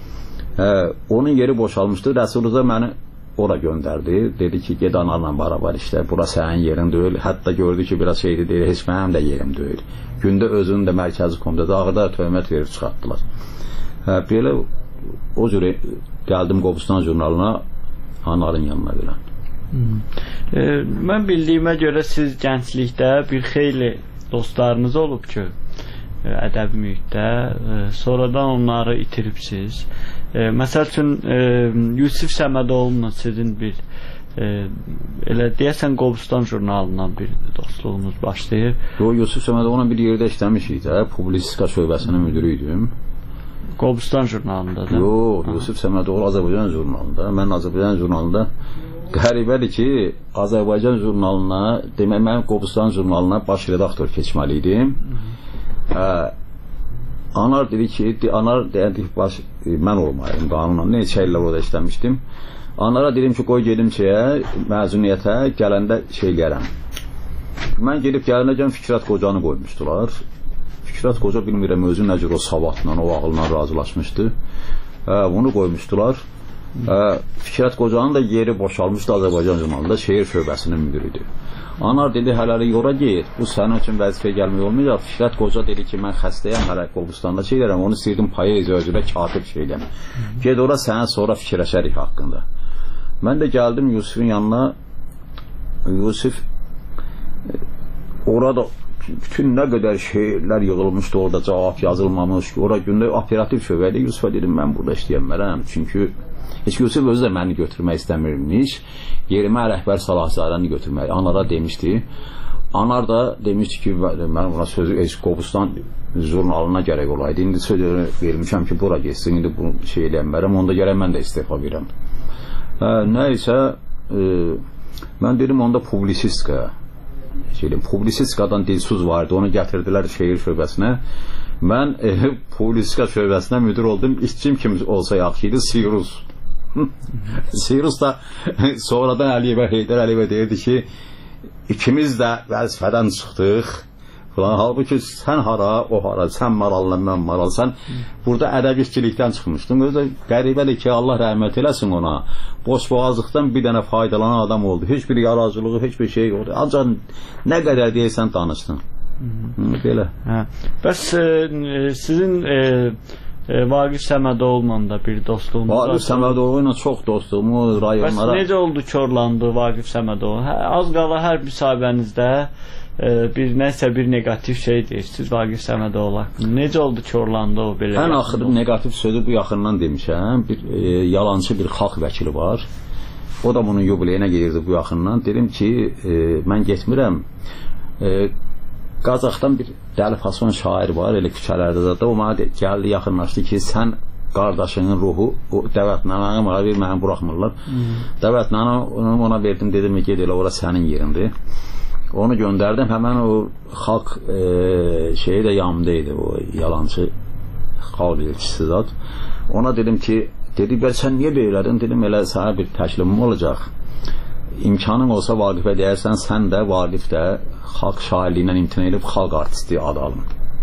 E, onun yeri boşalmışdı. Rəsuluza məni ora göndərdi. Dedi ki, ged anarla barabar işlə, bura sənin yerin deyil. Hətta gördü ki, biraz şeydi deyil, heç mənim də yerim deyil. Gündə özünün də mərkəzi komitədə ağırda töhmət verib çıxartdılar. E, belə o cürə gəldim Qobustan jurnalına, anarın yanına belə. Hmm. E, mən bildiyimə görə siz gənclikdə bir xeyli dostlarınız olub ki, ədəbi mühitdə, e, sonradan onları itiribsiz. E, məsəl üçün e, Yusif Səmədoğlu'nun sizin bir e, elə deyəsən Qobustan jurnalından bir dostluğunuz başlayır. O Yusif Səmədoğlu'nun bir yerdə işləmişik də, publisistika şöbəsinin müdürü idim. Qobustan jurnalında da? Yox, Yusuf Səmədoğlu Azərbaycan jurnalında. Mən Azərbaycan jurnalında qəribədir ki, Azərbaycan jurnalına, demək mən Qobustan jurnalına baş redaktor keçməli idim. Hə, Anar dedi ki, Anar deyəndi baş, mən olmayayım qanunla, neçə illər orada işləmişdim. Anara dedim ki, qoy gedim şeyə, məzuniyyətə, gələndə şey eləyərəm. Mən gedib gələnəcən Fikrət Qocanı qoymuşdular. Fikrət Qoca bilmirəm özü nə cür o savadla, o ağılla razılaşmışdı. Hə, bunu qoymuşdular. Hə, Fikrət Qocanın da yeri boşalmışdı Azərbaycan jurnalında, şehir şöbəsinin müdürüydü. Anar dedi, hələlik ora geyir, bu sənin üçün vəzifəyə gəlmək olmayacaq. Fikrət Qoca dedi ki, mən xəstəyəm, hələ Qobustanda şey edirəm, onu istəyirdim poeziya özürə katib şey eləyəm. Ged ora, sənə sonra fikirləşərik haqqında. Mən də gəldim Yusifin yanına. Yusif orada bütün nə qədər şeylər yığılmışdı, orada cavab yazılmamış, orada gündə operativ şöbədə Yusifə dedim, mən burada işləyənmərəm. Çünki heç Yusif özü də məni götürmək istəmirmiş, yerimə rəhbər Salahzadəni götürmək. Anara demişdi. Anar da demişdi ki, mən buna sözü Qobustan jurnalına gərək olaydı. İndi söz vermişəm ki, bura geçsin, indi bunu şey eləyənmərəm, onda gərək mən də istifa verəm. Hə, nəysə, e, mən dedim onda publisistika. Şeydim, publisistikadan dilsuz vardı, onu gətirdilər şehir şöbəsinə. Mən e, publisistika şöbəsinə müdür oldum, işçim kim olsa yaxşıydı, Sirus. Sirus da sonradan Əliyevə, Heydər Əliyevə deyirdi ki, ikimiz də vəzifədən çıxdıq. Falan. Halbuki sən hara, o hara, sən maralına, mən maral, sən burada ədəbiyyatçilikdən çıxmışdın. Özü qəribədir ki, Allah rəhmət eləsin ona. Boşboğazlıqdan bir dənə faydalanan adam oldu. Heç bir yaradıcılığı, heç bir şey oldu. Ancaq nə qədər deyəsən danışdın. Hı, belə. Hə. Bəs e, sizin e, e, Vaqif Səmədoğlu'nun da bir dostluğunuz var. Vaqif Səmədoğlu ilə çox dostluğumu rayonlara... Bəs necə oldu korlandı Vaqif Səmədoğlu? Hə, az qala hər müsahibənizdə bir nəsə bir negativ şey deyirsiniz Vaqif Səmədoğlu haqqında. Necə oldu korlandı o belə? Ən axırı negativ sözü bu yaxından demişəm. Bir e, yalancı bir xalq vəkili var. O da bunun yubileyinə gelirdi bu yaxından. Dedim ki, e, mən getmirəm. E, Qazaxdan bir Dəli Fason şair var, elə küçələrdə zaten. O mənə gəldi, yaxınlaşdı ki, sən qardaşının ruhu, o dəvətnaməni mənə bir məni buraxmırlar. Dəvətnaməni ona verdim, dedim ki, ged elə ora sənin yerindir. Onu göndərdim, həmən o xalq e, şeyi də yanımdaydı, o yalancı xalq elçisi zat. Ona dedim ki, dedi, bəl sən niyə beylədin? Dedim, elə sənə bir təklimim olacaq. İmkanın olsa Vaqifə deyərsən, sən də, Vaqif də xalq şairliyindən imtina edib xalq artisti adı alın.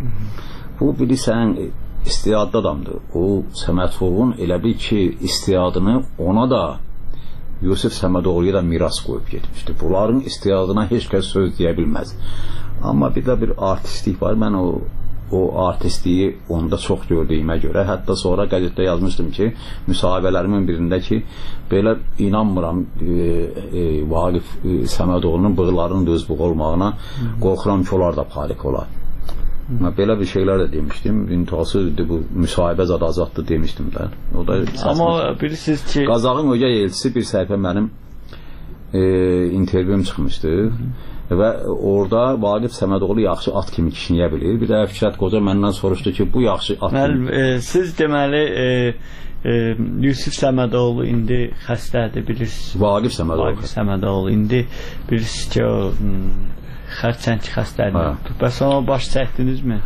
Bu, bilirsən, istiyadlı adamdır. O, Səmədovun elə bil ki, istiyadını ona da Yusif Səmədoğlu'ya da miras qoyub getmişdi. Bunların istiyadına heç kəs söz deyə bilməz. Amma bir də bir artistlik var. Mən o, o artistliyi onda çox gördüyümə görə, hətta sonra qəzetdə yazmışdım ki, müsahibələrimin birində ki, belə inanmıram e, e, Vaqif e, Səmədoğlu'nun bığlarının da özbüq olmağına, qorxuram ki, onlar da parik olar. Mən belə bir şeylər də demişdim. İntihası bu müsahibə zad azaddır demişdim də. O da amma bilirsiniz ki, Qazaxın ögey elçisi bir səhifə mənim e, intervyum çıxmışdı. Hı. Və orada Vaqif Səmədoğlu yaxşı at kimi kişniyə bilir. Bir də Fikrət Qoca məndən soruşdu ki, bu yaxşı at kimi. E, siz deməli e, e, Yusif Səmədoğlu indi xəstədir, bilirsiniz. Vaqif Səmədoğlu. Vaqif Səmədoğlu indi bilirsiniz ki, o xərçəng xəstəliyi. Bəs ona baş çəkdinizmi?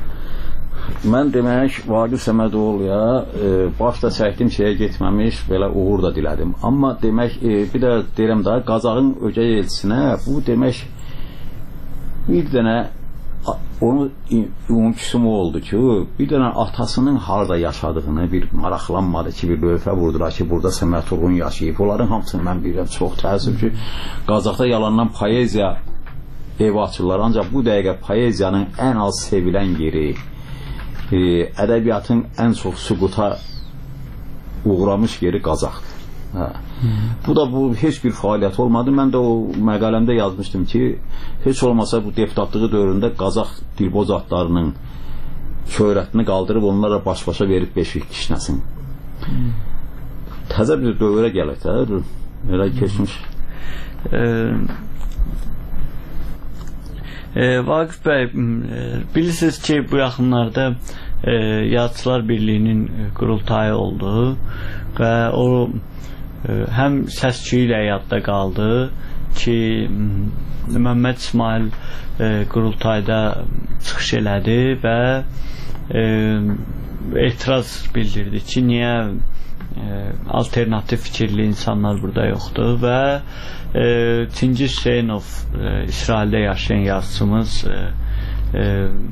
Mən demək Vaqif Səmədoğlu'ya e, başda çəkdim şeyə getməmiş, belə uğur da dilədim. Amma demək, e, bir də deyirəm da, Qazaxın ögey elçisinə bu demək bir dənə onun ümumküsümü oldu ki, bir dənə atasının harda yaşadığını bir maraqlanmadı ki, bir lövhə vurdular ki, burada Səmədoğlu'nun yaşayıb. Onların hamısını mən bilirəm, çox təəssüf ki, Qazaxda yalandan poeziya ev açırlar. Ancaq bu dəqiqə poeziyanın ən az sevilən yeri, e, ədəbiyyatın ən çox süquta uğramış yeri Qazaxdır. Hə. Bu da bu heç bir fəaliyyət olmadı. Mən də o məqaləmdə yazmışdım ki, heç olmasa bu deputatlığı dövründə Qazax dilboz atlarının şöhrətini qaldırıb onlara baş-başa verib beşik kişnəsin. Təzə bir dövrə gələk də, elə keçmiş. E, e, Vaqif bəy, e, bilirsiniz ki, bu yaxınlarda e, Yazıçılar Birliyinin qurultayı oldu və o e, həm səs-küyü ilə yadda qaldı ki, Məmməd İsmail e, qurultayda çıxış elədi və e, etiraz bildirdi ki, niyə e, alternativ fikirli insanlar burada yoxdur və e, Çingiz Hüseynov e, İsraildə yaşayan yazıçımız e, e,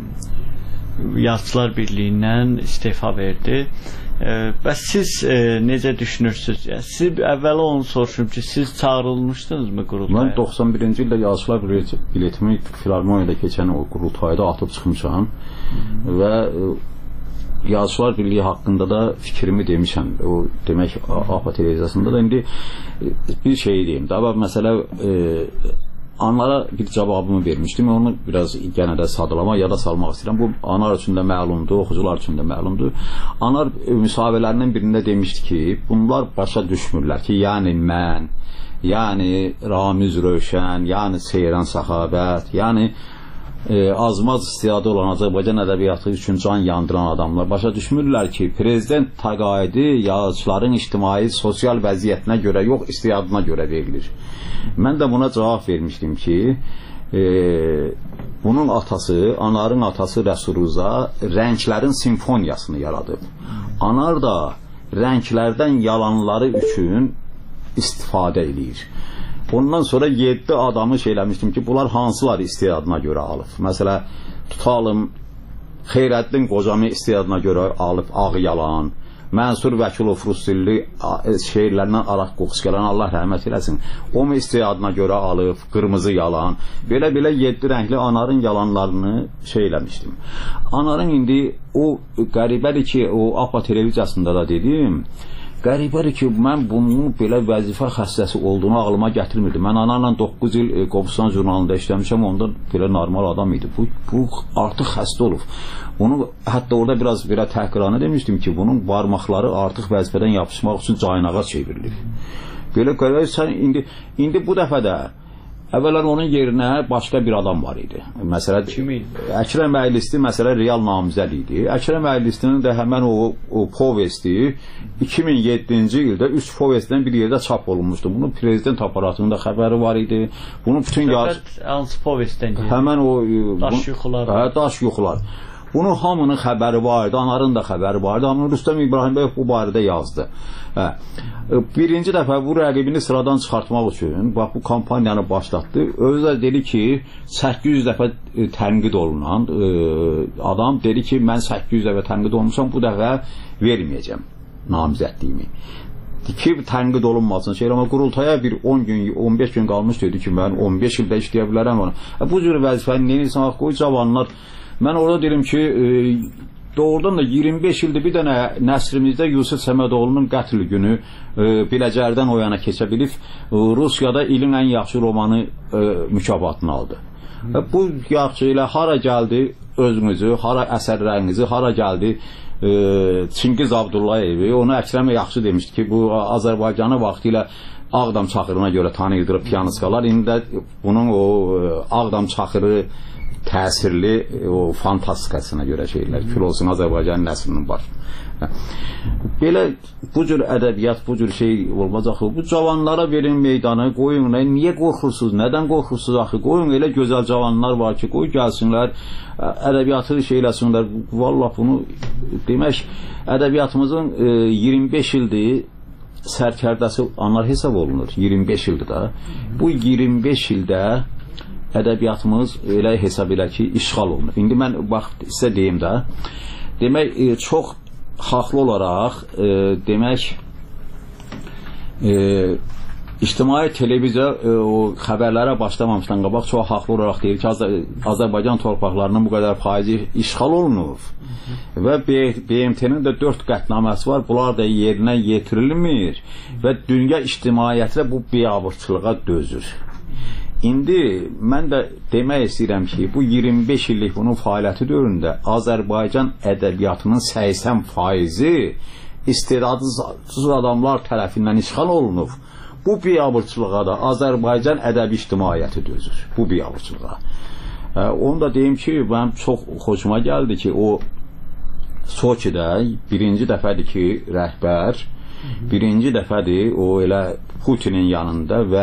Yazıçılar Birliyindən istefa verdi. E, bəs siz e, necə düşünürsünüz? Yəni, siz əvvəla onu soruşum ki, siz çağırılmışdınızmı qurultaya? Mən doxsan birinci ildə Yazıçılar biletimi Filarmoniyada keçən o qurultayda atıb çıxmışam hmm. və e, Yazıçılar Birliyi haqqında da fikrimi demişəm. O demək A P A televiziyasında da indi bir şey deyim. Daha məsələ e, Anlara bir cavabımı vermişdim. Onu biraz yenə də sadalama, yada salmaq istəyirəm. Bu anar üçün də məlumdur, oxucular üçün də məlumdur. Anar müsahibələrinin birində demişdi ki, bunlar başa düşmürlər ki, yəni mən, yəni Ramiz Rövşən, yəni Seyran Səxavət, yəni e, azmaz istidadı olan Azərbaycan ədəbiyyatı üçün can yandıran adamlar başa düşmürlər ki, prezident təqaüdü yazıçıların ictimai, sosial vəziyyətinə görə yox, istidadına görə verilir. Mən də buna cavab vermişdim ki, e, bunun atası, Anarın atası Rəsuluza rənglərin simfoniyasını yaradıb. Anar da rənglərdən yalanları üçün istifadə edir. Ondan sonra yeddi adamı şeyləmişdim ki, bunlar hansılar istidadına görə alıb. Məsələ, tutalım, Xeyrəddin Qocami istidadına görə alıb ağ yalan, Mənsur Vəkilov Rusdilli şeirlərindən araq qoxusu gələn Allah rəhmət eləsin. O mu istidadına görə alıb, qırmızı yalan. Belə-belə yeddi rəngli Anarın yalanlarını şey eləmişdim. Anarın indi o qəribədir ki, o A P A televiziyasında da dedim, qəribədir ki, mən bunun belə vəzifə xəstəsi olduğunu ağlıma gətirmirdim. Mən Anarla doqquz il Qobustan jurnalında işləmişəm, onda belə normal adam idi. Bu, bu artıq xəstə olub. Onu hətta orada biraz belə təhqirana demişdim ki, bunun barmaqları artıq vəzifədən yapışmaq üçün caynağa çevrilir. Belə qədər sən indi indi bu dəfə də əvvələn onun yerinə başqa bir adam var idi. Məsələn, Əkrəm Əylisti məsələ real namizəd idi. Əkrəm Əylistinin də həmən o, o povesti iki min yeddinci ildə üç povestdən bir yerdə çap olunmuşdu. Bunun prezident aparatında xəbəri var idi. Bunun bütün yaz... Hansı povestdən deyil? Həmən o... Daş yuxular. Hə, daş yuxular. Bunun hamının xəbəri vardı, Anarın da xəbəri vardı. Amma Rüstəm İbrahim bəy bu barədə yazdı. Hə. Birinci dəfə bu rəqibini sıradan çıxartmaq üçün bax bu kampaniyanı başlatdı. Özü də dedi ki, səkkiz yüz dəfə tənqid olunan e, adam dedi ki, mən səkkiz yüz dəfə tənqid olmuşam, bu dəfə verməyəcəm namizədliyimi. Ki, tənqid olunmasın şey, amma qurultaya bir on gün, on beş gün qalmış dedi ki, mən on beş ildə işləyə bilərəm. Bu cür vəzifəni neyinsə, qoy cavanlar. Mən orada deyim ki, e, doğrudan da iyirmi beş ildir bir dənə nəsrimizdə Yusuf Səmədoğlu'nun qətl günü e, Biləcərdən o yana keçə bilib, e, Rusiyada ilin ən yaxşı romanı e, mükafatını aldı. E, bu yaxşı ilə hara gəldi özünüzü, hara əsərlərinizi, hara gəldi e, Çingiz Abdullayevi, onu Əkrəmə yaxşı demişdi ki, bu Azərbaycanı vaxtı ilə Ağdam Çaxırına görə tanıyırdırıb piyanistkalar, indi də bunun o e, Ağdam Çaxırı təsirli o fantastikasına görə şeylər, kül olsun Azərbaycan nəslinin baş. Belə bu cür ədəbiyyat, bu cür şey olmaz axı. Bu cavanlara verin meydanı, qoyun. Niyə qorxursunuz? Nədən qorxursunuz axı? Qoyun, elə gözəl cavanlar var ki, qoy gəlsinlər, ədəbiyyatı şey eləsinlər. Vallahi bunu demək, ədəbiyyatımızın e, iyirmi beş ildir sərkərdəsi Anar hesab olunur. iyirmi beş ildir da. Bu iyirmi beş ildə ədəbiyyatımız elə hesab elə ki, işğal olunur. İndi mən bax sizə deyim də, demək e, çox haqlı olaraq e, demək e, ictimai televiziya e, o xəbərlərə başlamamışdan qabaq çox haqlı olaraq deyir ki, Az Azərbaycan torpaqlarının bu qədər faizi işğal olunur və B M T-nin də dörd qətnaməsi var, bunlar da yerinə yetirilmir və dünya ictimaiyyəti bu biabırçılığa dözür. İndi mən də demək istəyirəm ki, bu iyirmi beş illik bunun fəaliyyəti dövründə Azərbaycan ədəbiyyatının səksən faizi istedadsız adamlar tərəfindən işğal olunub. Bu biabırçılığa da Azərbaycan ədəbi ictimaiyyəti dözür. Bu biabırçılığa. E, onu da deyim ki, mən çox xoşuma gəldi ki, o Soçidə birinci dəfədir ki, rəhbər birinci dəfədir o elə Putinin yanında və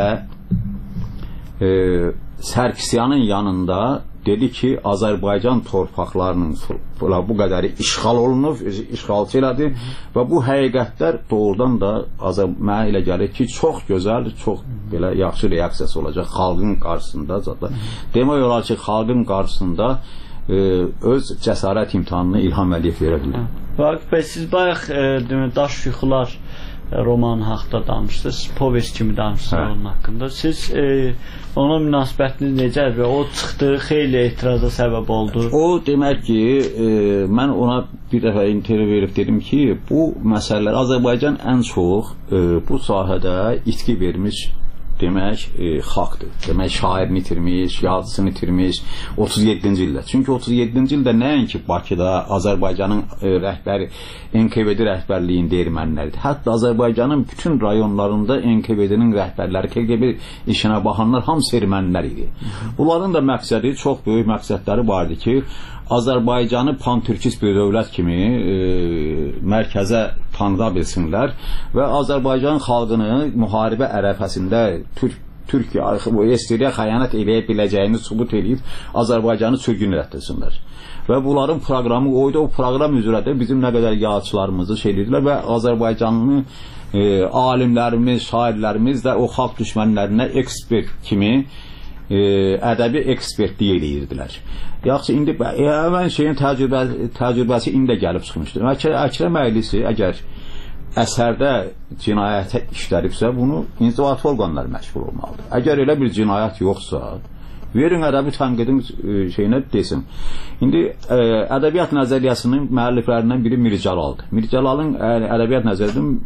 e, Sərkisyanın yanında dedi ki, Azərbaycan torpaqlarının bu qədəri işğal olunub, işğalçı elədi və bu həqiqətlər doğrudan da mənə elə gəlir ki, çox gözəl, çox belə yaxşı reaksiyası olacaq xalqın qarşısında. Demək olar ki, xalqın qarşısında e, öz cəsarət imtihanını İlham Əliyev verə bilir. Vaqif bəy, siz bayaq e, Daş Yuxular roman haqqında danışdınız, povest kimi danışdınız onun haqqında. Siz e, ona münasibətiniz necədir və o çıxdı, xeyli etiraza səbəb oldu. O demək ki, e, mən ona bir dəfə intervyu verib dedim ki, bu məsələlər Azərbaycan ən çox e, bu sahədə itki vermiş demək e, xalqdır. Demək şairini itirmiş, yazısını itirmiş otuz yeddinci ildə. Çünki otuz yeddinci ildə nəinki Bakıda Azərbaycanın e, rəhbəri N K V D rəhbərliyində ermənilərdir. Hətta Azərbaycanın bütün rayonlarında N K V D-nin rəhbərləri, K G B işinə baxanlar hamısı ermənilər idi. Bunların da məqsədi, çox böyük məqsədləri vardı ki, Azərbaycanı pan-türkist bir dövlət kimi e, mərkəzə tanıda bilsinlər və Azərbaycan xalqını müharibə ərəfəsində Türk Türkiyə Estiriyə xəyanət eləyə biləcəyini sübut edib Azərbaycanı sürgün etdirsinlər. Və bunların proqramı oydu, o proqram üzrə də bizim nə qədər yazıçılarımızı şey edirlər və Azərbaycanlı e, alimlərimiz, şairlərimiz də o xalq düşmənlərinə ekspert kimi e, ədəbi ekspertlik eləyirdilər. Yaxşı, indi həmən şeyin təcrübə, təcrübəsi indi gəlib çıxmışdır. Əkrəm Əylisi əgər əsərdə cinayətə işləribsə, bunu inzibati orqanlar məşğul olmalıdır. Əgər elə bir cinayət yoxsa, verin ədəbi tənqidin şeyinə desin. İndi ə, ədəbiyyat nəzəriyyəsinin müəlliflərindən biri Mir Cəlaldır. Mir Cəlalın ədəbiyyat nəzəriyyəsinin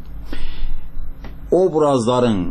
obrazların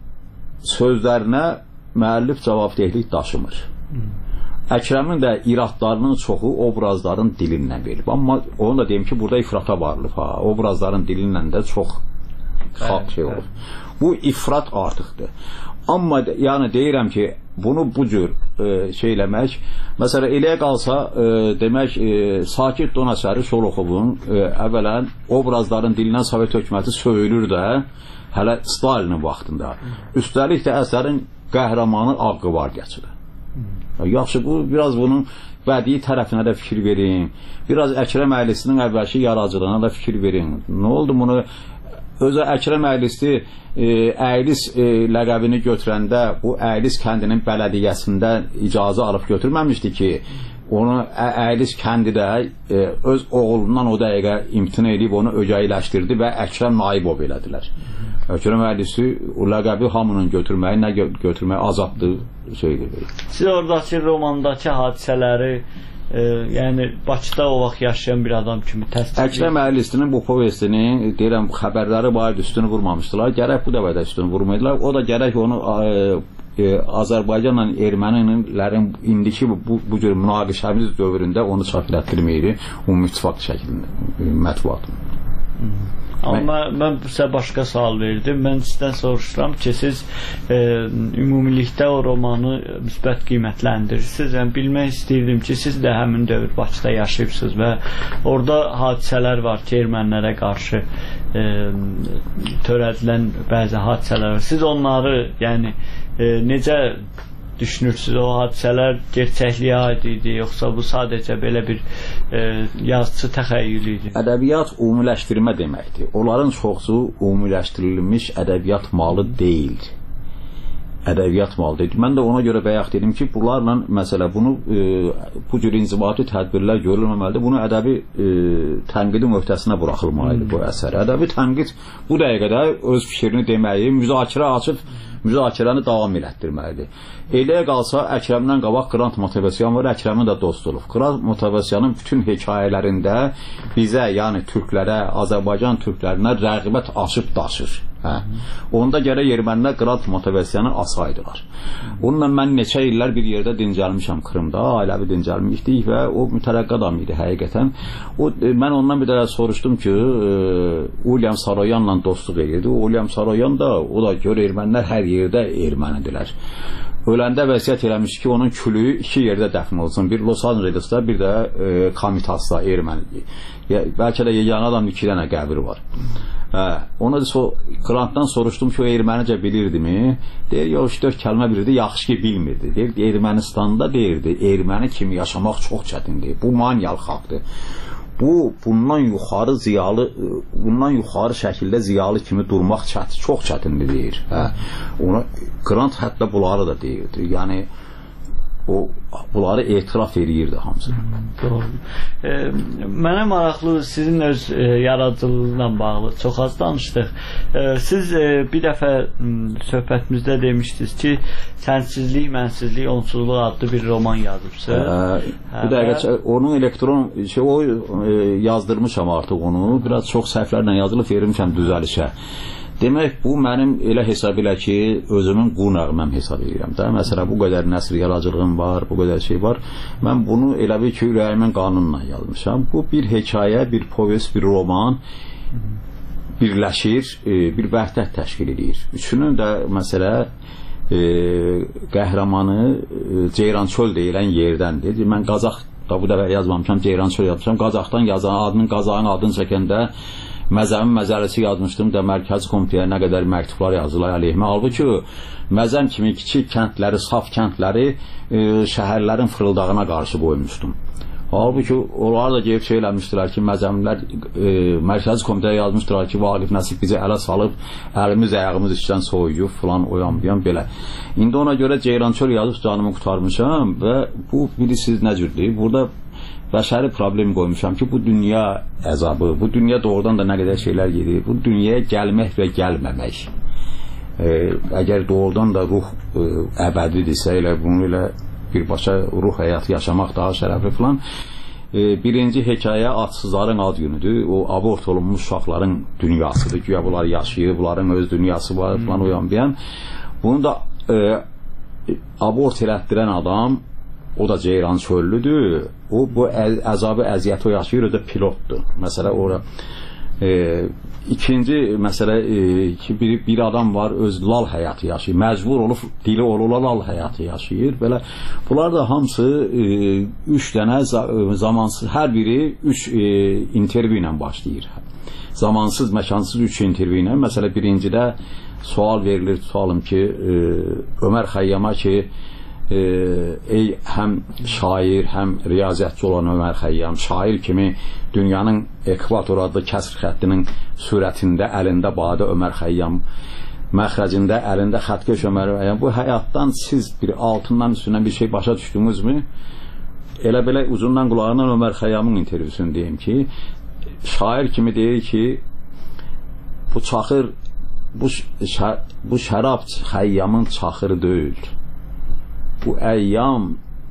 sözlərinə müəllif cavabdehlik daşımır. Əkrəmin də iradlarının çoxu obrazların dilindən verilib. Amma onu da deyim ki, burada ifrata varılıb. Ha. Obrazların dilindən də çox xalq şey olur. Bu ifrat artıqdır. Amma yəni deyirəm ki, bunu bu cür e, şey eləmək, məsələn, eləyə qalsa e, demək, e, Sakit Donaçəri Şoloxovun e, əvvələn obrazların dilindən Sovet hökuməti söyülür də, hələ Stalinin vaxtında. Üstəlik də əsərin qəhrəmanı Ağqı var geçirir. Yaxşı, bu biraz bunun bədii tərəfinə də fikir verin. Biraz Əkrəm Əylisinin əvvəlki yaradıcılığına da fikir verin. Nə oldu bunu? Özü Əkrəm Əylisi e, Əylis e, ləqəbini götürəndə bu Əylis kəndinin bələdiyyəsində icazə alıb götürməmişdi ki, onu Əylis kəndi də e, öz oğlundan o dəqiqə imtina edib onu ögəyləşdirdi və Əkrəm Naibov elədilər. Əkrəm Əylisi o ləqəbi hamının götürməyi, nə götürməyi azaddır şeydir. Siz oradakı romandakı hadisələri e, yəni Bakıda o vaxt yaşayan bir adam kimi təsdiq edir. Əkrəm Əylisinin bu povestinin deyirəm xəbərləri var, üstünü vurmamışdılar. Gərək bu dəfə də üstünü vurmaydılar. O da gərək onu e, e, Azərbaycanla ermənilərin indiki bu, bu, bu cür münaqişəmiz dövründə onu çap etdirməyir. Ümumi İttifaq şəklində mətbuatın. Amma mən, mən sizə başqa sual verdim. Mən sizdən soruşuram ki, siz e, ümumilikdə o romanı müsbət qiymətləndirirsiniz. Yəni, bilmək istəyirdim ki, siz də həmin dövr Bakıda yaşayıbsınız və orada hadisələr var ki, ermənilərə qarşı e, törədilən bəzi hadisələr var. Siz onları yəni, e, necə düşünürsünüz? O hadisələr gerçəkliyə aid idi, yoxsa bu sadəcə belə bir e, yazıcı təxəyyül idi? Ədəbiyyat ümumiləşdirmə deməkdir. Onların çoxsu ümumiləşdirilmiş ədəbiyyat malı deyil. Ədəbiyyat malıdır. Mən də ona görə bayaq dedim ki, bunlarla məsələ bunu e, bu cür inzibati tədbirlər görülməməlidir. Bunu ədəbi e, tənqidin öhdəsinə buraxılmalıdır hmm. bu əsər. Ədəbi tənqid bu dəqiqədə öz fikrini deməyi, müzakirə açıb müzakirəni davam elətdirməlidir. Eləyə qalsa Əkrəmdən qabaq Qrant Motivasyan var, Əkrəmin də dost olub. Qrant Motivasyanın bütün hekayələrində bizə, yəni türklərə, Azərbaycan türklərinə rəğbət aşıb daşır. Hə. Onda gərək ermənilər qrant motivasiyanı asaydılar. Onunla mən neçə illər bir yerdə dincəlmişəm Krımda, ailəvi dincəlmişdik və o mütərəqqi adam idi həqiqətən. O, mən ondan bir də soruşdum ki, e, William Saroyanla dostluq edirdi. William Saroyan da, o da gör ermənilər hər yerdə ermənidirlər. Öləndə vəsiyyət eləmiş ki, onun külüyü iki yerdə dəfn olsun. Bir Los Angeles'da, bir də e, Kamitas'da erməni. Ya, bəlkə də yeganə adam iki dənə qəbri var. Hə, ona da so, Grantdan soruşdum ki, o ermənicə bilirdimi? Deyir, ya üç dörd kəlmə bilirdi, yaxşı ki bilmirdi. Deyir, Ermənistanda deyirdi, erməni kimi yaşamaq çox çətindir. Bu maniyalı xalqdır. Bu, bundan yuxarı ziyalı, bundan yuxarı şəkildə ziyalı kimi durmaq çətin, çox çətindir deyir. Hə, ona Grant hətta bunları da deyirdi. Yəni, o bunları etiraf edirdi hamısı. Doğru. E, mənə maraqlı sizin öz e, yaradıcılığıyla bağlı çox az danışdıq. E, siz e, bir dəfə söhbətimizdə demişdiniz ki, sənsizlik, mənsizlik, onsuzluq adlı bir roman yazıbsınız. E, bir dəqiqə, onun elektron şey, o e, yazdırmışam artıq onu. Biraz çox səhvlərlə yazılıb vermişəm düzəlişə. Demək, bu mənim elə hesab elə ki, özümün qu nəğməm hesab edirəm də. Məsələn, bu qədər nəsr yaradıcılığım var, bu qədər şey var. Mən bunu elə bir ki, ürəyimin qanunla yazmışam. Bu bir hekayə, bir povest, bir roman birləşir, bir vəhdət təşkil edir. Üçünün də məsələ e, qəhrəmanı e, Ceyrançöl deyilən yerdəndir. Mən Qazax da bu dəfə yazmamışam, Ceyrançöl yazmışam. Qazaxdan yazan, adının Qazağın adını çəkəndə Məzəmin məzələsi yazmışdım da mərkəzi komitəyə nə qədər məktublar yazdılar əleyhimə. Halbuki Məzəm kimi kiçik kəndləri, saf kəndləri e, şəhərlərin fırıldağına qarşı qoymuşdum. Halbuki onlar da gelib şey eləmişdilər ki, Məzəmlər e, mərkəzi komitəyə yazmışdılar ki, Vaqif Nəsib bizi ələ salıb, əlimiz, ayağımız işdən soyuyub, falan, oyan, buyan, belə. İndi ona görə Ceyrançöl yazıb canımı qurtarmışam və bu, bilirsiniz nə cürdür? Burada bəşəri problem qoymuşam ki, bu dünya əzabı, bu dünya doğrudan da nə qədər şeylər gedir, bu dünyaya gəlmək və gəlməmək. E, əgər doğrudan da ruh e, əbədidirsə, elə bunu ilə birbaşa ruh həyatı yaşamaq daha şərəfli falan. E, birinci hekayə adsızların ad günüdür. O abort olunmuş uşaqların dünyasıdır. Güya bunlar yaşayır, bunların öz dünyası var falan, uyan bir. Bunu da e, abort elətdirən adam, o da Ceyrançöllüdür. O bu əzabı, əziyyəti o yaşayır, o da pilotdur. Məsələ ora e, ikinci məsələ e, ki bir, bir adam var, öz lal həyatı yaşayır. Məcbur olub dili olula lal həyatı yaşayır. Belə bunlar da hamısı e, üç dənə zamansız, hər biri üç e, intervyu ilə başlayır. Zamansız, məkansız üç intervyu ilə. Məsələ birincidə sual verilir, sualım ki, e, Ömər Xəyyama ki, e, ey həm şair, həm riyaziyyatçı olan Ömər Xəyyam, şair kimi dünyanın ekvator adlı kəsr xəttinin sürətində əlində badə Ömər Xəyyam, məxrəcində əlində xətkeş Ömər Xəyyam, bu həyatdan siz bir altından üstündən bir şey başa düşdünüzmü? Elə belə uzundan qulağından Ömər Xəyyamın intervyusunu deyim ki, şair kimi deyir ki, bu çaxır, bu, şə, bu şərab Xəyyamın çaxırı deyil. Bu əyyam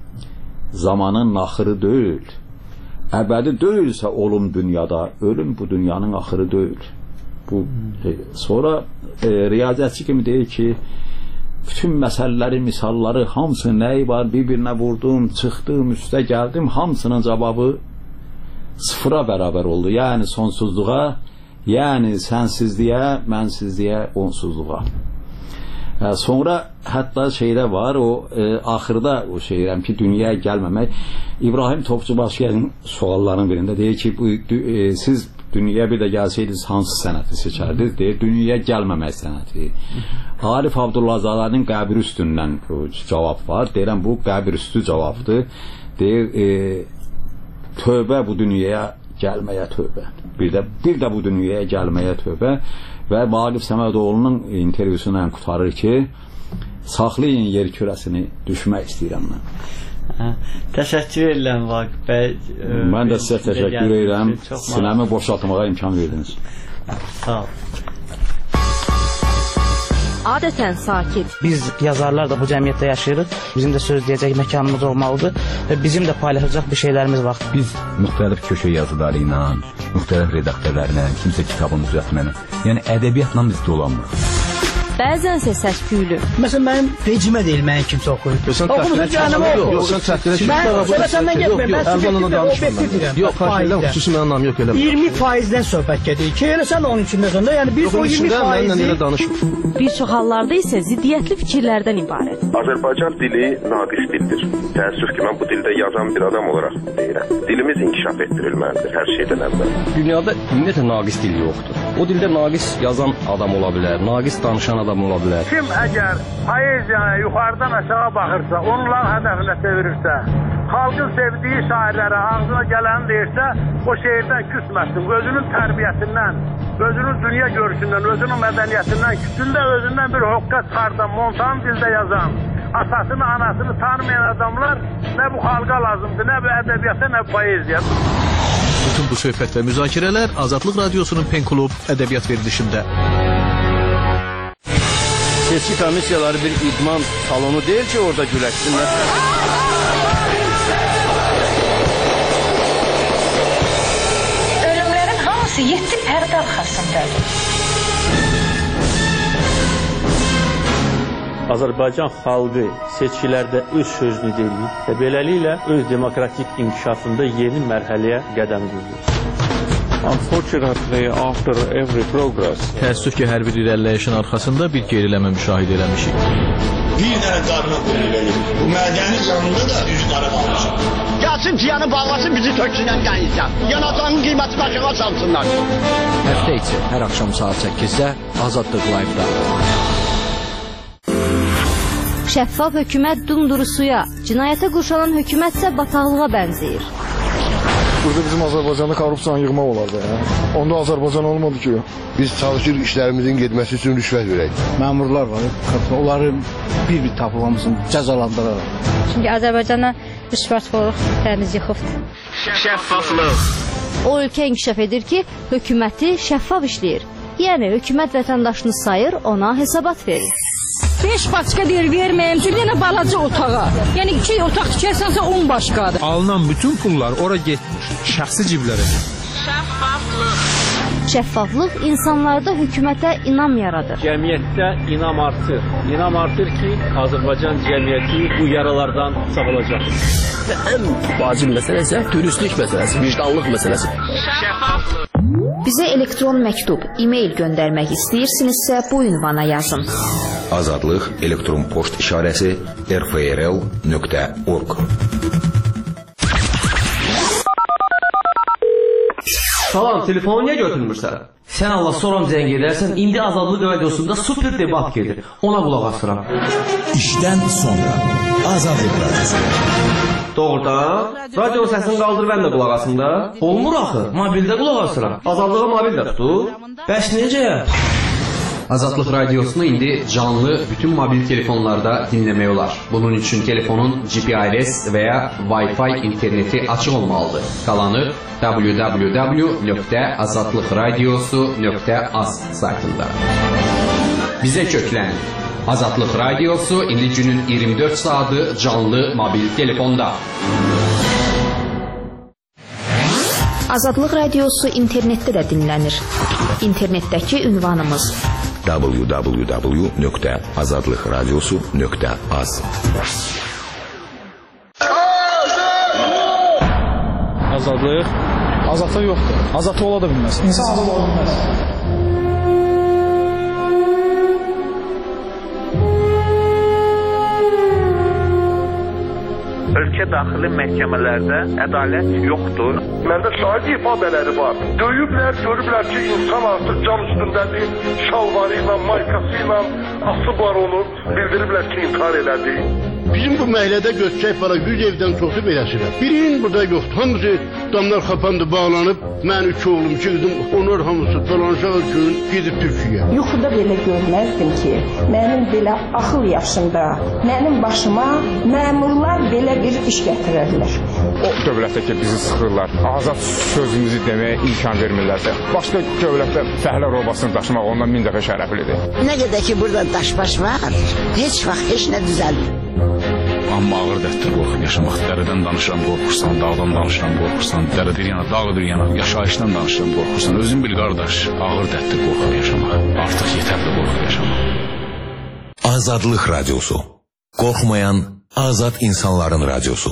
zamanın naxırı deyil. Əbədi deyilsə olum dünyada, ölüm bu dünyanın axırı deyil. Bu e, sonra e, riyaziyyatçı kimi deyir ki, bütün məsələləri, misalları, hamısı nəyi var, bir-birinə vurdum, çıxdım, üstə gəldim, hamısının cavabı sıfıra bərabər oldu. Yəni sonsuzluğa, yəni sənsizliyə, mənsizliyə, onsuzluğa. Hə, sonra hətta şeydə var, o e, axırda o şeyirəm ki, dünyaya gəlməmək. İbrahim Topçubaşıyanın suallarının birində deyir ki, bu, e, siz dünyaya bir də gəlsəydiniz hansı sənəti seçərdiniz? Deyir, dünyaya gəlməmək sənəti. Arif Abdullahzadənin qəbir üstündən cavab var. Deyirəm, bu qəbir üstü cavabdır. Deyir, e, tövbə bu dünyaya gəlməyə tövbə. Bir də, bir də bu dünyaya gəlməyə tövbə. Və Vaqif Səmədoğlu'nun intervyusundan qutarır ki, saxlayın yer kürəsini, düşmək istəyirəm mən. Hə, təşəkkür edirəm Vaqif bəy. Mən də sizə təşəkkür edirəm. Sinəmi boşaltmağa imkan verdiniz. Sağ ol. adətən sakit. Biz yazarlar da bu cəmiyyətdə yaşayırıq. Bizim də söz deyəcək məkanımız olmalıdır və bizim də paylaşacaq bir şeylərimiz var. Biz müxtəlif köşə yazıları ilə, müxtəlif redaktörlərlə, kimsə kitabın düzəltməni, yəni ədəbiyyatla biz dolanmırıq. Bəzənsə səs-küylü. Məsələn, mənim vecimə deyil, mənim kimsə oxuyur. Oxumusun canımı oxu. Yox, sən çəkdirə ki, mən səndən getməyəm, mən Əlvanla danışmıram. Yox, xahiş xüsusi mənim anlam yox elə. iyirmi faizdən söhbət gedir ki, elə sən onun içindəsən də, yəni biz o iyirmi faizi... Bir çox hallarda isə ziddiyyətli fikirlərdən ibarət. Azərbaycan dili naqis dildir. Təəssüf ki, mən bu dildə yazan bir adam olaraq deyirəm. Dilimiz inkişaf etdirilməlidir hər şeydən əvvəl. Dünyada ümumiyyətlə naqis dil yoxdur. O dildə naqis yazan adam ola bilər, naqis danışan adam ola bilər. Kim əgər poeziyaya yuxarıdan aşağı baxırsa, onların hədəfinə çevirirsə, xalqın sevdiyi şairlərə ağzına gələni deyirsə, o şeirdən küsməsin, özünün tərbiyəsindən, özünün dünya görüşündən, özünün mədəniyyətindən, küsündə özündən bir hoqqa çıxardan, montan dildə yazan, atasını, anasını tanımayan adamlar nə bu xalqa lazımdır, nə bu ədəbiyyata, nə bu poeziya. Bütün bu söhbət və müzakirələr Azadlıq Radiosunun Pen Klub ədəbiyyat verilişində. Seçki komissiyaları bir idman salonu deyil ki, orada güləşsinlər. Ölümlərin hamısı yeddi pərdə arxasındadır. Azərbaycan xalqı seçkilərdə öz sözünü deyir və beləliklə öz demokratik inkişafında yeni mərhələyə qədəm qoyur. Unfortunately, after every progress, təəssüf ki, hər bir irəliləyişin arxasında bir geriləmə müşahidə eləmişik. Bir dənə qarına qoyulur verir. Bu mədəni canında da üç qarı qalmışıq. Gəlsin ciyanı bağlasın, bizi töksünən qənizə. Yanacağının qiymətini aşağı salsınlar. Həftə içi hər axşam saat səkkizdə Azadlıq Live-da. Şəffaf hökumət dumdurusuya, cinayətə qurşanan hökumət isə bataqlığa bənzəyir. Burada bizim Azərbaycanda korrupsiyanı yığmaq olardı. Ya. Onda Azərbaycan olmadı ki. Biz çalışırıq işlərimizin getməsi üçün rüşvət verək. Məmurlar var, onları bir-bir tapılmasın, cəzalandıraraq. Çünki Azərbaycana rüşvətxorluq təmiz yıxıbdır. Şəffaflıq. O ölkə inkişaf edir ki, hökuməti şəffaf işləyir. Yəni, hökumət vətəndaşını sayır, ona hesabat verir. beş başqa deyir, verməyəm, bir dənə balaca otağa. Yəni, iki otaq tikərsənsə on başqadır. Alınan bütün pullar ora getmiş, şəxsi ciblərə. Şəffaflıq. Şəffaflıq insanlarda hökumətə inam yaradır. Cəmiyyətdə inam artır. İnam artır ki, Azərbaycan cəmiyyəti bu yaralardan sağolacaq. Və ən vacib məsələ isə dürüstlük məsələsi, vicdanlıq məsələsi. Şəffaflıq. Bizə elektron məktub, e-mail göndərmək istəyirsinizsə bu ünvana yazın. Azadlıq elektron poçt işarəsi r f r l nöqtə org. Salam, telefonu niyə götürmürsən? Sən Allah soram zəng edərsən, indi Azadlıq Radiosunda super debat gedir. Ona qulaq asıram. İşdən sonra Azadlıq Radiosu. Doğrudan, radio səsini qaldır, mən də qulaq asım da. Olmur axı, mobildə qulaq asıram. Azadlığa mobil də tutur. Bəs necə? Azadlıq Radiosunu indi canlı bütün mobil telefonlarda dinləmək olar. Bunun üçün telefonun G P R S və ya Wi-Fi interneti açıq olmalıdır. Qalanı w w w nöqtə azadlıqradiosu nöqtə az saytında. Bizə köklənin. Azadlıq Radiosu indi günün iyirmi dörd saatı canlı mobil telefonda. Azadlıq Radiosu internetdə də dinlənir. İnternetdəki ünvanımız w w w nöqtə azadlıqradiosu nöqtə az. Azadlıq? Azadlıq yoxdur. Azadlıq ola da bilməz. İnsan azad ola bilməz. Ölkə daxili məhkəmələrdə ədalət yoxdur. Məndə şahid ifadələri var. Döyüblər, görüblər ki, insan artıq cam üstündədir, şalvarı ilə, maykası ilə asıblar onu, bildiriblər ki, intihar elədi. Bizim bu məhəllədə götürsək para yüz evdən çoxu beləsidir. Birinin burada yoxdur. Hamısı damlar kapandı, bağlanıb. Mən üç oğlum, iki qızım, onlar hamısı dolanacaq gün gedib Türkiyə. Yuxuda belə görməzdim ki, mənim belə axıl yaşında, mənim başıma məmurlar belə bir iş gətirərlər. O dövlətdə ki, bizi sıxırlar, azad sözümüzü deməyə imkan vermirlərsə, başqa dövlətdə fəhlə robasını daşımaq ondan min dəfə şərəflidir. Nə qədər ki, burada daşbaş var, heç vaxt heç nə düzəlmir. Amma ağır dərddir qorxub yaşamaq. Dərədən danışıram, qorxursan, dağdan danışıram, qorxursan, dərədir yana, dağdır yana, yaşayışdan danışıram, qorxursan. Özün bil qardaş, ağır dərddir qorxub yaşamaq. Artıq yetərli qorxub yaşamaq. Azadlıq Radyosu. Qorxmayan azad insanların radyosu.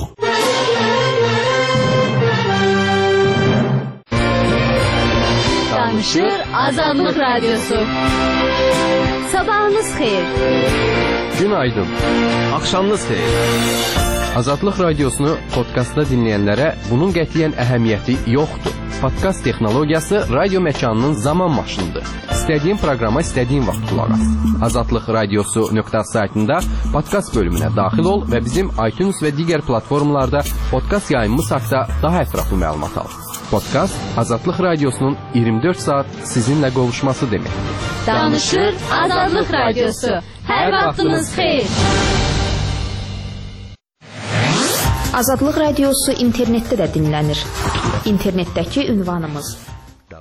Danışır Azadlıq Radyosu. Sabahınız xeyir. Günaydın. Axşamınız xeyir. Azadlıq Radiosunu podkastda dinləyənlərə bunun qətiyyən əhəmiyyəti yoxdur. Podkast texnologiyası radio məkanının zaman maşınıdır. İstədiyin proqrama istədiyin vaxt qulaq as. azadlıq radiosu nöqtə saytında podkast bölümünə daxil ol və bizim iTunes və digər platformalarda podkast yayımımız haqqında daha ətraflı məlumat al. Podkast Azadlıq Radiosunun iyirmi dörd saat sizinlə qovuşması deməkdir. Danışır Azadlıq Radiosu. Hər vaxtınız xeyir. Azadlıq Radiosu internetdə də dinlənir. İnternetdəki ünvanımız